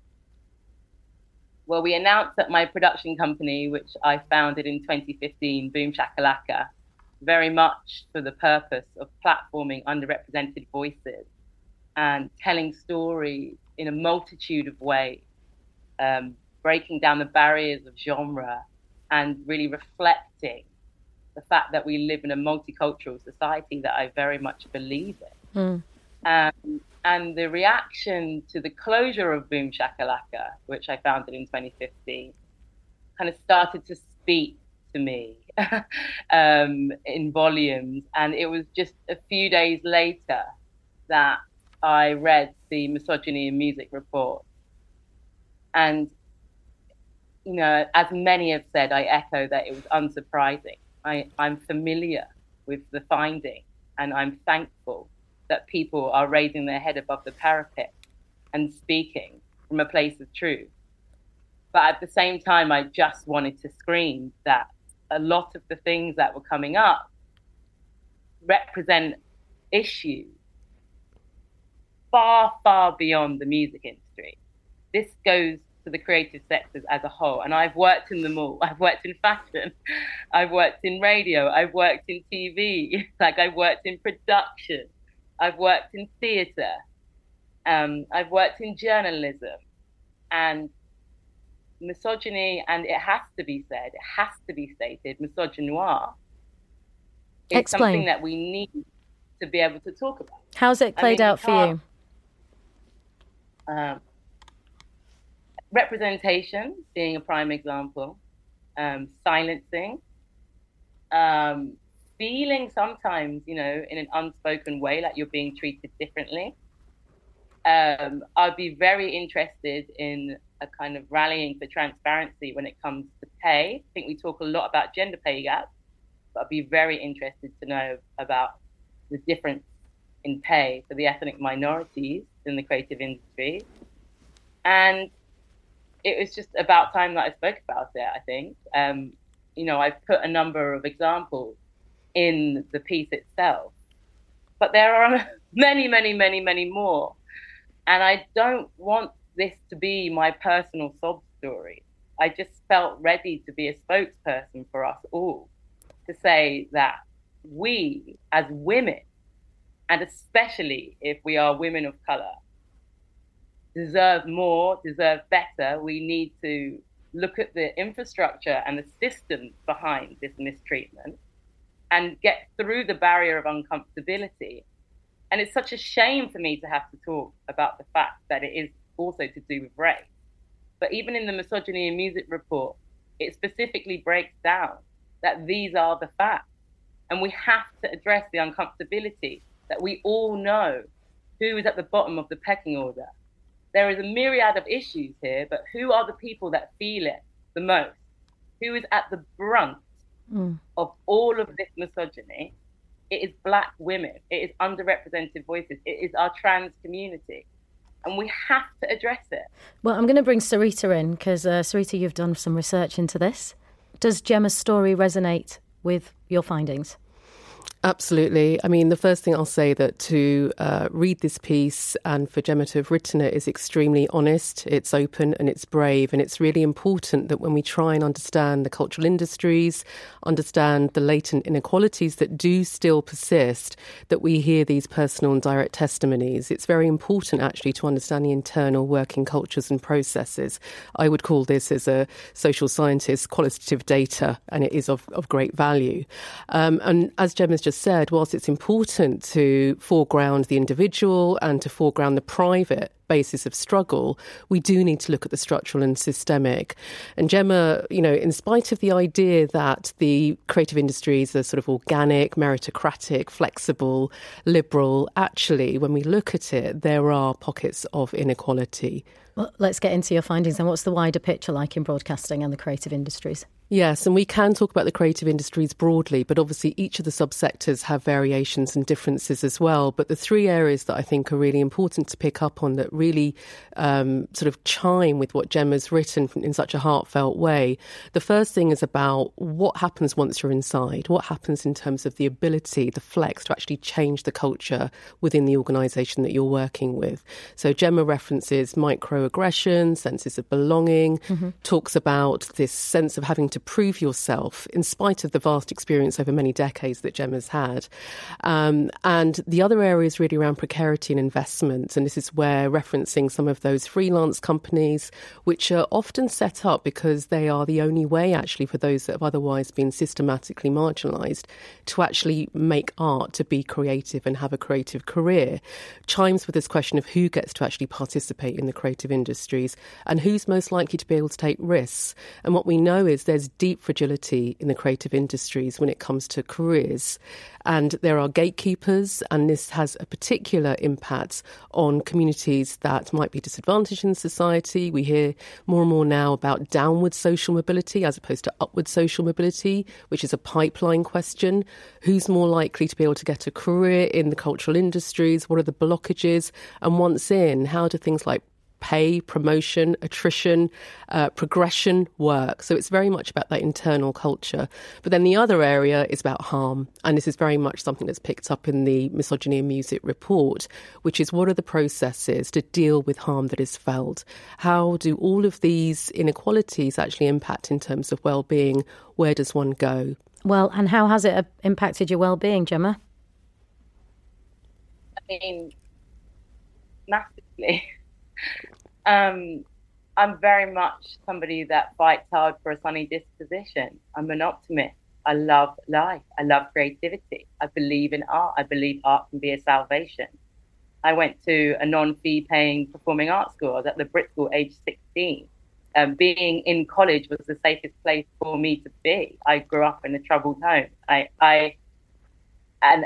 Well, we announced that my production company, which I founded in twenty fifteen, Boom Shakalaka, very much for the purpose of platforming underrepresented voices and telling stories in a multitude of ways, um, breaking down the barriers of genre and really reflecting the fact that we live in a multicultural society that I very much believe in. Mm. Um, and the reaction to the closure of Boom Shakalaka, which I founded in twenty fifteen, kind of started to speak to me um, in volumes. And it was just a few days later that I read the Misogyny in Music report. And, you know, as many have said, I echo that it was unsurprising. I, I'm familiar with the finding, and I'm thankful that people are raising their head above the parapet and speaking from a place of truth. But at the same time, I just wanted to scream that a lot of the things that were coming up represent issues far, far beyond the music industry. This goes to the creative sectors as a whole. And I've worked in them all. I've worked in fashion. I've worked in radio. I've worked in T V. Like I've worked in production. I've worked in theatre. Um, I've worked in journalism. And misogyny, and it has to be said, it has to be stated, misogynoir is Explain. Something that we need to be able to talk about. How's it played I mean, out for you? Um, representation being a prime example, um, silencing, um, feeling sometimes, you know, in an unspoken way, like you're being treated differently. Um, I'd be very interested in a kind of rallying for transparency when it comes to pay. I think we talk a lot about gender pay gap, but I'd be very interested to know about the difference in pay for the ethnic minorities in the creative industry. And it was just about time that I spoke about it, I think. Um, you know, I've put a number of examples in the piece itself, but there are many, many, many, many more. And I don't want this to be my personal sob story. I just felt ready to be a spokesperson for us all, to say that we as women, and especially if we are women of colour, deserve more, deserve better. We need to look at the infrastructure and the systems behind this mistreatment and get through the barrier of uncomfortability. And it's such a shame for me to have to talk about the fact that it is also to do with race. But even in the Misogyny in Music report, it specifically breaks down that these are the facts. And we have to address the uncomfortability that we all know who is at the bottom of the pecking order. There is a myriad of issues here, but who are the people that feel it the most? Who is at the brunt mm. of all of this misogyny? It is Black women. It is underrepresented voices. It is our trans community. And we have to address it. Well, I'm going to bring Sarita in because, uh, Sarita, you've done some research into this. Does Gemma's story resonate with your findings? Absolutely. I mean, the first thing I'll say that to uh, read this piece and for Gemma to have written it is extremely honest, it's open and it's brave. And it's really important that when we try and understand the cultural industries, understand the latent inequalities that do still persist, that we hear these personal and direct testimonies. It's very important actually to understand the internal working cultures and processes. I would call this as a social scientist qualitative data, and it is of, of great value. Um, and as Gemma's just said, whilst it's important to foreground the individual and to foreground the private basis of struggle, we do need to look at the structural and systemic. And Gemma, you know, in spite of the idea that the creative industries are sort of organic, meritocratic, flexible, liberal, actually, when we look at it, there are pockets of inequality. Well, let's get into your findings. And what's the wider picture like in broadcasting and the creative industries? Yes, and we can talk about the creative industries broadly, but obviously each of the subsectors have variations and differences as well. But the three areas that I think are really important to pick up on that really um, sort of chime with what Gemma's written in such a heartfelt way. The first thing is about what happens once you're inside, what happens in terms of the ability, the flex to actually change the culture within the organisation that you're working with. So Gemma references microaggressions, senses of belonging, mm-hmm. talks about this sense of having to prove yourself in spite of the vast experience over many decades that Gemma's had. Um, and the other area is really around precarity and investment. And this is where referencing some of those freelance companies, which are often set up because they are the only way actually for those that have otherwise been systematically marginalised to actually make art, to be creative and have a creative career, chimes with this question of who gets to actually participate in the creative industries and who's most likely to be able to take risks. And what we know is there's deep fragility in the creative industries when it comes to careers. And there are gatekeepers, and this has a particular impact on communities that might be disadvantaged in society. We hear more and more now about downward social mobility as opposed to upward social mobility, which is a pipeline question. Who's more likely to be able to get a career in the cultural industries? What are the blockages? And once in, how do things like pay, promotion, attrition, uh, progression work? So it's very much about that internal culture. But then the other area is about harm. And this is very much something that's picked up in the Misogyny in Music report, which is what are the processes to deal with harm that is felt? How do all of these inequalities actually impact in terms of well-being? Where does one go? Well, and how has it impacted your well-being, Gemma? I mean, massively. Um, I'm very much somebody that fights hard for a sunny disposition. I'm an optimist. I love life. I love creativity. I believe in art. I believe art can be a salvation. I went to a non-fee paying performing arts school. I was at the Brit School age sixteen. Um, being in college was the safest place for me to be. I grew up in a troubled home. I, I and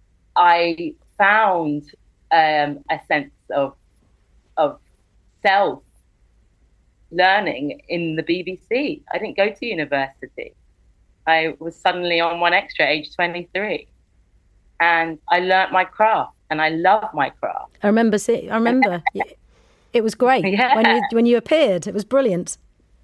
I found um, a sense of of self learning in the B B C. I didn't go to university. I was suddenly on One Extra, age twenty-three, and I learnt my craft, and I love my craft. I remember. See, I remember. It was great yeah. when you when you appeared. It was brilliant.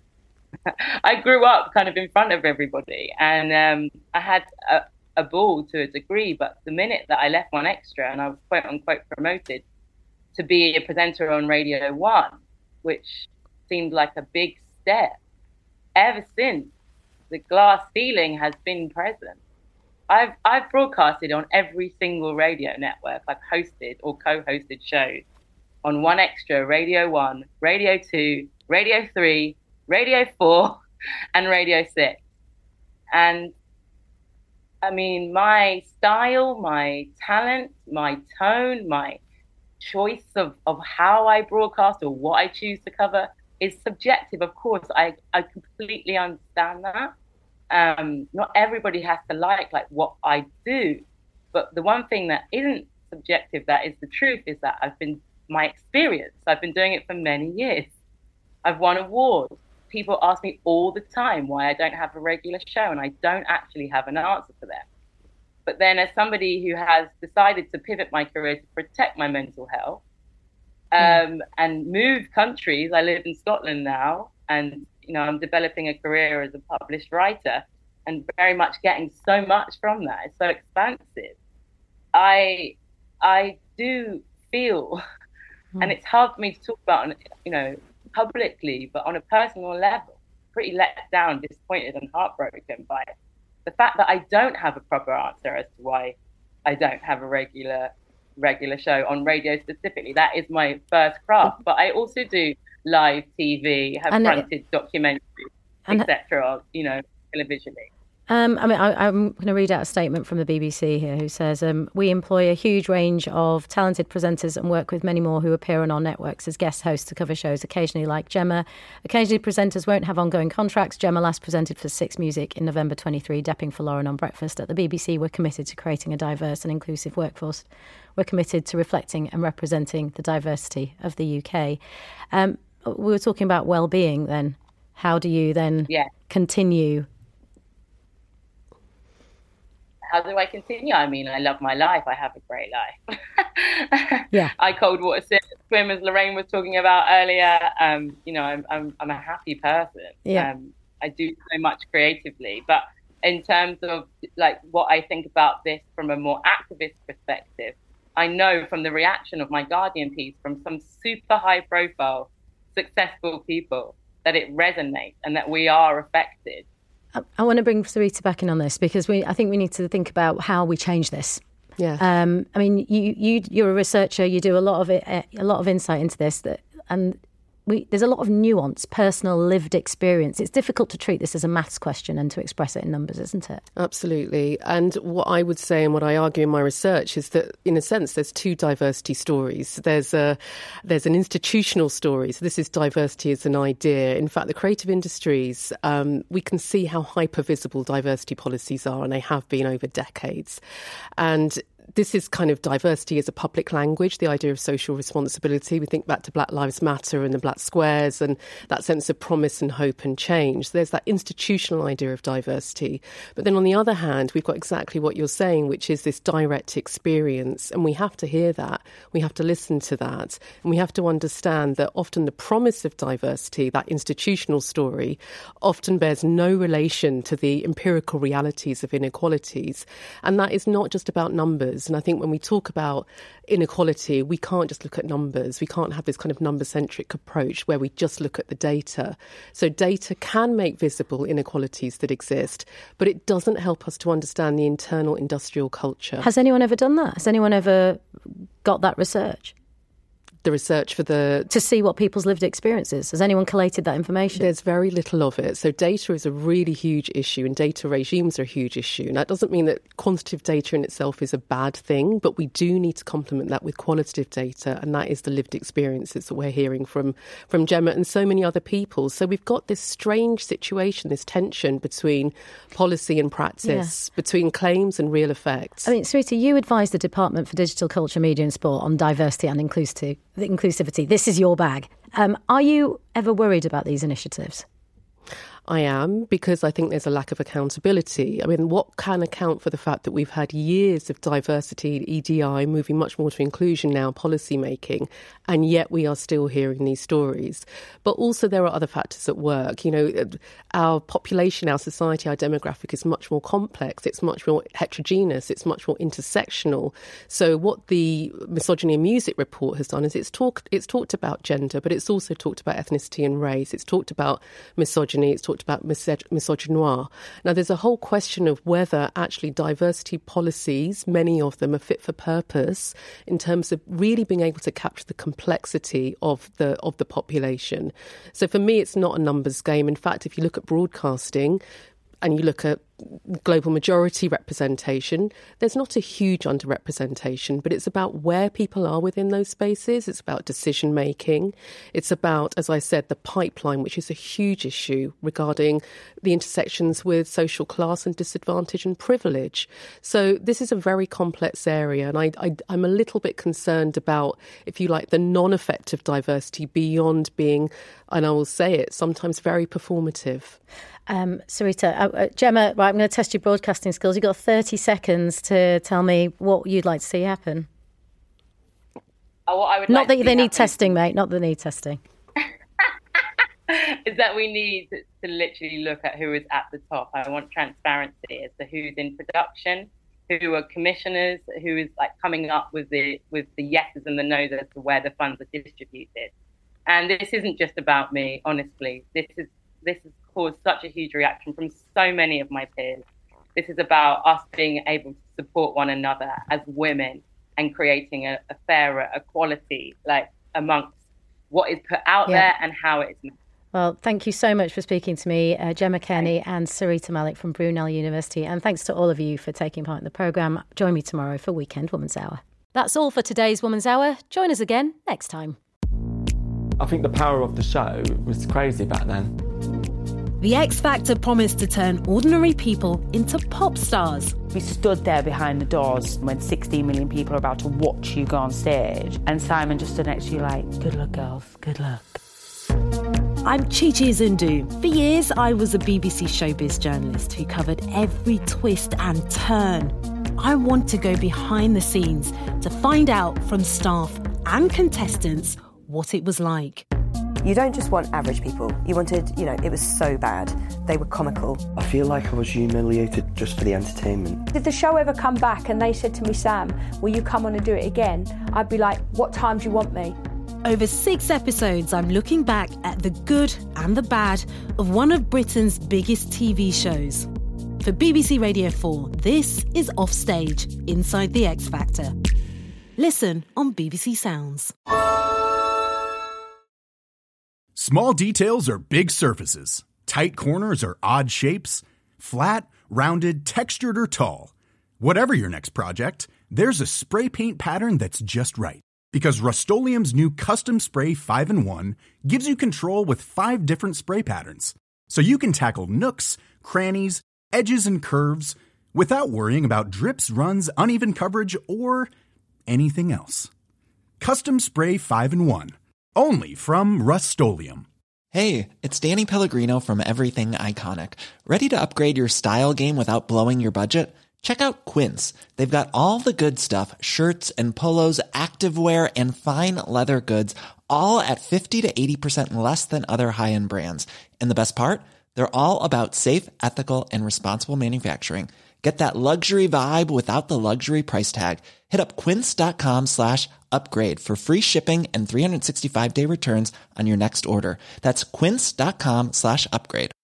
I grew up kind of in front of everybody, and um, I had a, a ball to a degree. But the minute that I left One Extra and I was quote unquote promoted to be a presenter on Radio One, which seemed like a big step, ever since the glass ceiling has been present. I've I've broadcasted on every single radio network. I've hosted or co-hosted shows on One Extra, Radio One, Radio Two, Radio Three, Radio Four, and Radio Six. And I mean, my style, my talent, my tone, my choice of, of how I broadcast or what I choose to cover is subjective. Of course, I, I completely understand that. Um, not everybody has to like like what I do. But the one thing that isn't subjective, that is the truth, is that I've been my experience. I've been doing it for many years. I've won awards. People ask me all the time why I don't have a regular show, and I don't actually have an answer for them. But then as somebody who has decided to pivot my career to protect my mental health um, mm. and move countries, I live in Scotland now, and you know I'm developing a career as a published writer and very much getting so much from that. It's so expansive. I I do feel, mm. and it's hard for me to talk about, you know, publicly, but on a personal level, pretty let down, disappointed and heartbroken by it. The fact that I don't have a proper answer as to why I don't have a regular regular show on radio specifically. That is my first craft. But I also do live T V, have and fronted it, documentaries, et cetera, you know, televisually. Um, I mean, I, I'm going to read out a statement from the B B C here who says, um, we employ a huge range of talented presenters and work with many more who appear on our networks as guest hosts to cover shows, occasionally like Gemma. Occasionally presenters won't have ongoing contracts. Gemma last presented for Six Music in November twenty-three, depping for Lauren on Breakfast. At the B B C, we're committed to creating a diverse and inclusive workforce. We're committed to reflecting and representing the diversity of the U K. Um, we were talking about well-being then. how do you then yeah. continue? How do I continue? I mean, I love my life. I have a great life. Yeah. I cold water swim, as Lorraine was talking about earlier. Um, you know, I'm I'm I'm a happy person. Yeah. Um, I do so much creatively, but in terms of like what I think about this from a more activist perspective, I know from the reaction of my Guardian piece from some super high profile, successful people that it resonates and that we are affected. I, I want to bring Sarita back in on this because we I think we need to think about how we change this. Yeah. Um, I mean, you you you're a researcher. You do a lot of it, a lot of insight into this, that, and we, there's a lot of nuance, personal, lived experience. It's difficult to treat this as a maths question and to express it in numbers, isn't it? Absolutely. And what I would say and what I argue in my research is that, in a sense, there's two diversity stories. There's a there's an institutional story. So this is diversity as an idea. In fact, the creative industries, um, we can see how hyper-visible diversity policies are, and they have been over decades. And this is kind of diversity as a public language, the idea of social responsibility. We think back to Black Lives Matter and the Black Squares and that sense of promise and hope and change. There's that institutional idea of diversity. But then on the other hand, we've got exactly what you're saying, which is this direct experience. And we have to hear that. We have to listen to that. And we have to understand that often the promise of diversity, that institutional story, often bears no relation to the empirical realities of inequalities. And that is not just about numbers. And I think when we talk about inequality, we can't just look at numbers. We can't have this kind of number-centric approach where we just look at the data. So data can make visible inequalities that exist, but it doesn't help us to understand the internal industrial culture. Has anyone ever done that? Has anyone ever got that research? The research for the... To see what people's lived experiences. Has anyone collated that information? There's very little of it. So data is a really huge issue and data regimes are a huge issue. And that doesn't mean that quantitative data in itself is a bad thing, but we do need to complement that with qualitative data, and that is the lived experiences that we're hearing from, from Gemma and so many other people. So we've got this strange situation, this tension between policy and practice, yeah. between claims and real effects. I mean, Sarita, you advise the Department for Digital Culture, Media and Sport on diversity and inclusivity. inclusivity. This is your bag. Um, are you ever worried about these initiatives? I am, because I think there's a lack of accountability. I mean, what can account for the fact that we've had years of diversity, E D I, moving much more to inclusion now, policy making, and yet we are still hearing these stories. But also there are other factors at work. You know, our population, our society, our demographic is much more complex. It's much more heterogeneous. It's much more intersectional. So what the Misogyny in Music report has done is it's talked it's talked about gender, but it's also talked about ethnicity and race. It's talked about misogyny. It's talked about misog- misogynoir. Now, there's a whole question of whether actually diversity policies, many of them, are fit for purpose in terms of really being able to capture the complexity of the of the population. So for me, it's not a numbers game. In fact, if you look at broadcasting and you look at global majority representation, there's not a huge underrepresentation, but it's about where people are within those spaces. It's about decision making. It's about, as I said, the pipeline, which is a huge issue regarding the intersections with social class and disadvantage and privilege. So this is a very complex area, and I, I, I'm a little bit concerned about, if you like, the non-effect of diversity beyond being, and I will say it, sometimes very performative. Um, Sarita, uh, uh, Gemma, right, I'm going to test your broadcasting skills. You've got thirty seconds to tell me what you'd like to see happen. Oh, what I would Not like that they need testing, mate. Not that they need testing. Is that we need to literally look at who is at the top. I want transparency as to who's in production, who are commissioners, who is like coming up with the with the yeses and the nos as to where the funds are distributed. And this isn't just about me, honestly. This is this has caused such a huge reaction from so many of my peers. This is about us being able to support one another as women and creating a, a fairer equality, like amongst what is put out Yeah. there and how it is made. Well, thank you so much for speaking to me, uh, Gemma Kearney and Sarita Malik from Brunel University. And thanks to all of you for taking part in the programme. Join me tomorrow for Weekend Woman's Hour. That's all for today's Woman's Hour. Join us again next time. I think the power of the show was crazy back then. The X Factor promised to turn ordinary people into pop stars. We stood there behind the doors when sixteen million people are about to watch you go on stage, and Simon just stood next to you like, good luck, girls, good luck. I'm Chi-Chi Zundu. For years, I was a B B C showbiz journalist who covered every twist and turn. I want to go behind the scenes to find out from staff and contestants what it was like. You don't just want average people. You wanted, you know, it was so bad. They were comical. I feel like I was humiliated just for the entertainment. Did the show ever come back and they said to me, Sam, will you come on and do it again? I'd be like, what time do you want me? Over six episodes, I'm looking back at the good and the bad of one of Britain's biggest T V shows. For B B C Radio four, this is Offstage, Inside the X Factor. Listen on B B C Sounds. Small details are big surfaces. Tight corners are odd shapes. Flat, rounded, textured, or tall. Whatever your next project, there's a spray paint pattern that's just right. Because Rust-Oleum's new Custom Spray five in one gives you control with five different spray patterns. So you can tackle nooks, crannies, edges, and curves without worrying about drips, runs, uneven coverage, or anything else. Custom Spray five in one. Only from Rust-Oleum. Hey, it's Danny Pellegrino from Everything Iconic. Ready to upgrade your style game without blowing your budget? Check out Quince. They've got all the good stuff, shirts and polos, activewear, and fine leather goods, all at fifty to eighty percent less than other high-end brands. And the best part? They're all about safe, ethical, and responsible manufacturing. Get that luxury vibe without the luxury price tag. Hit up quince.com slash upgrade for free shipping and three sixty-five day returns on your next order. That's quince.com slash upgrade.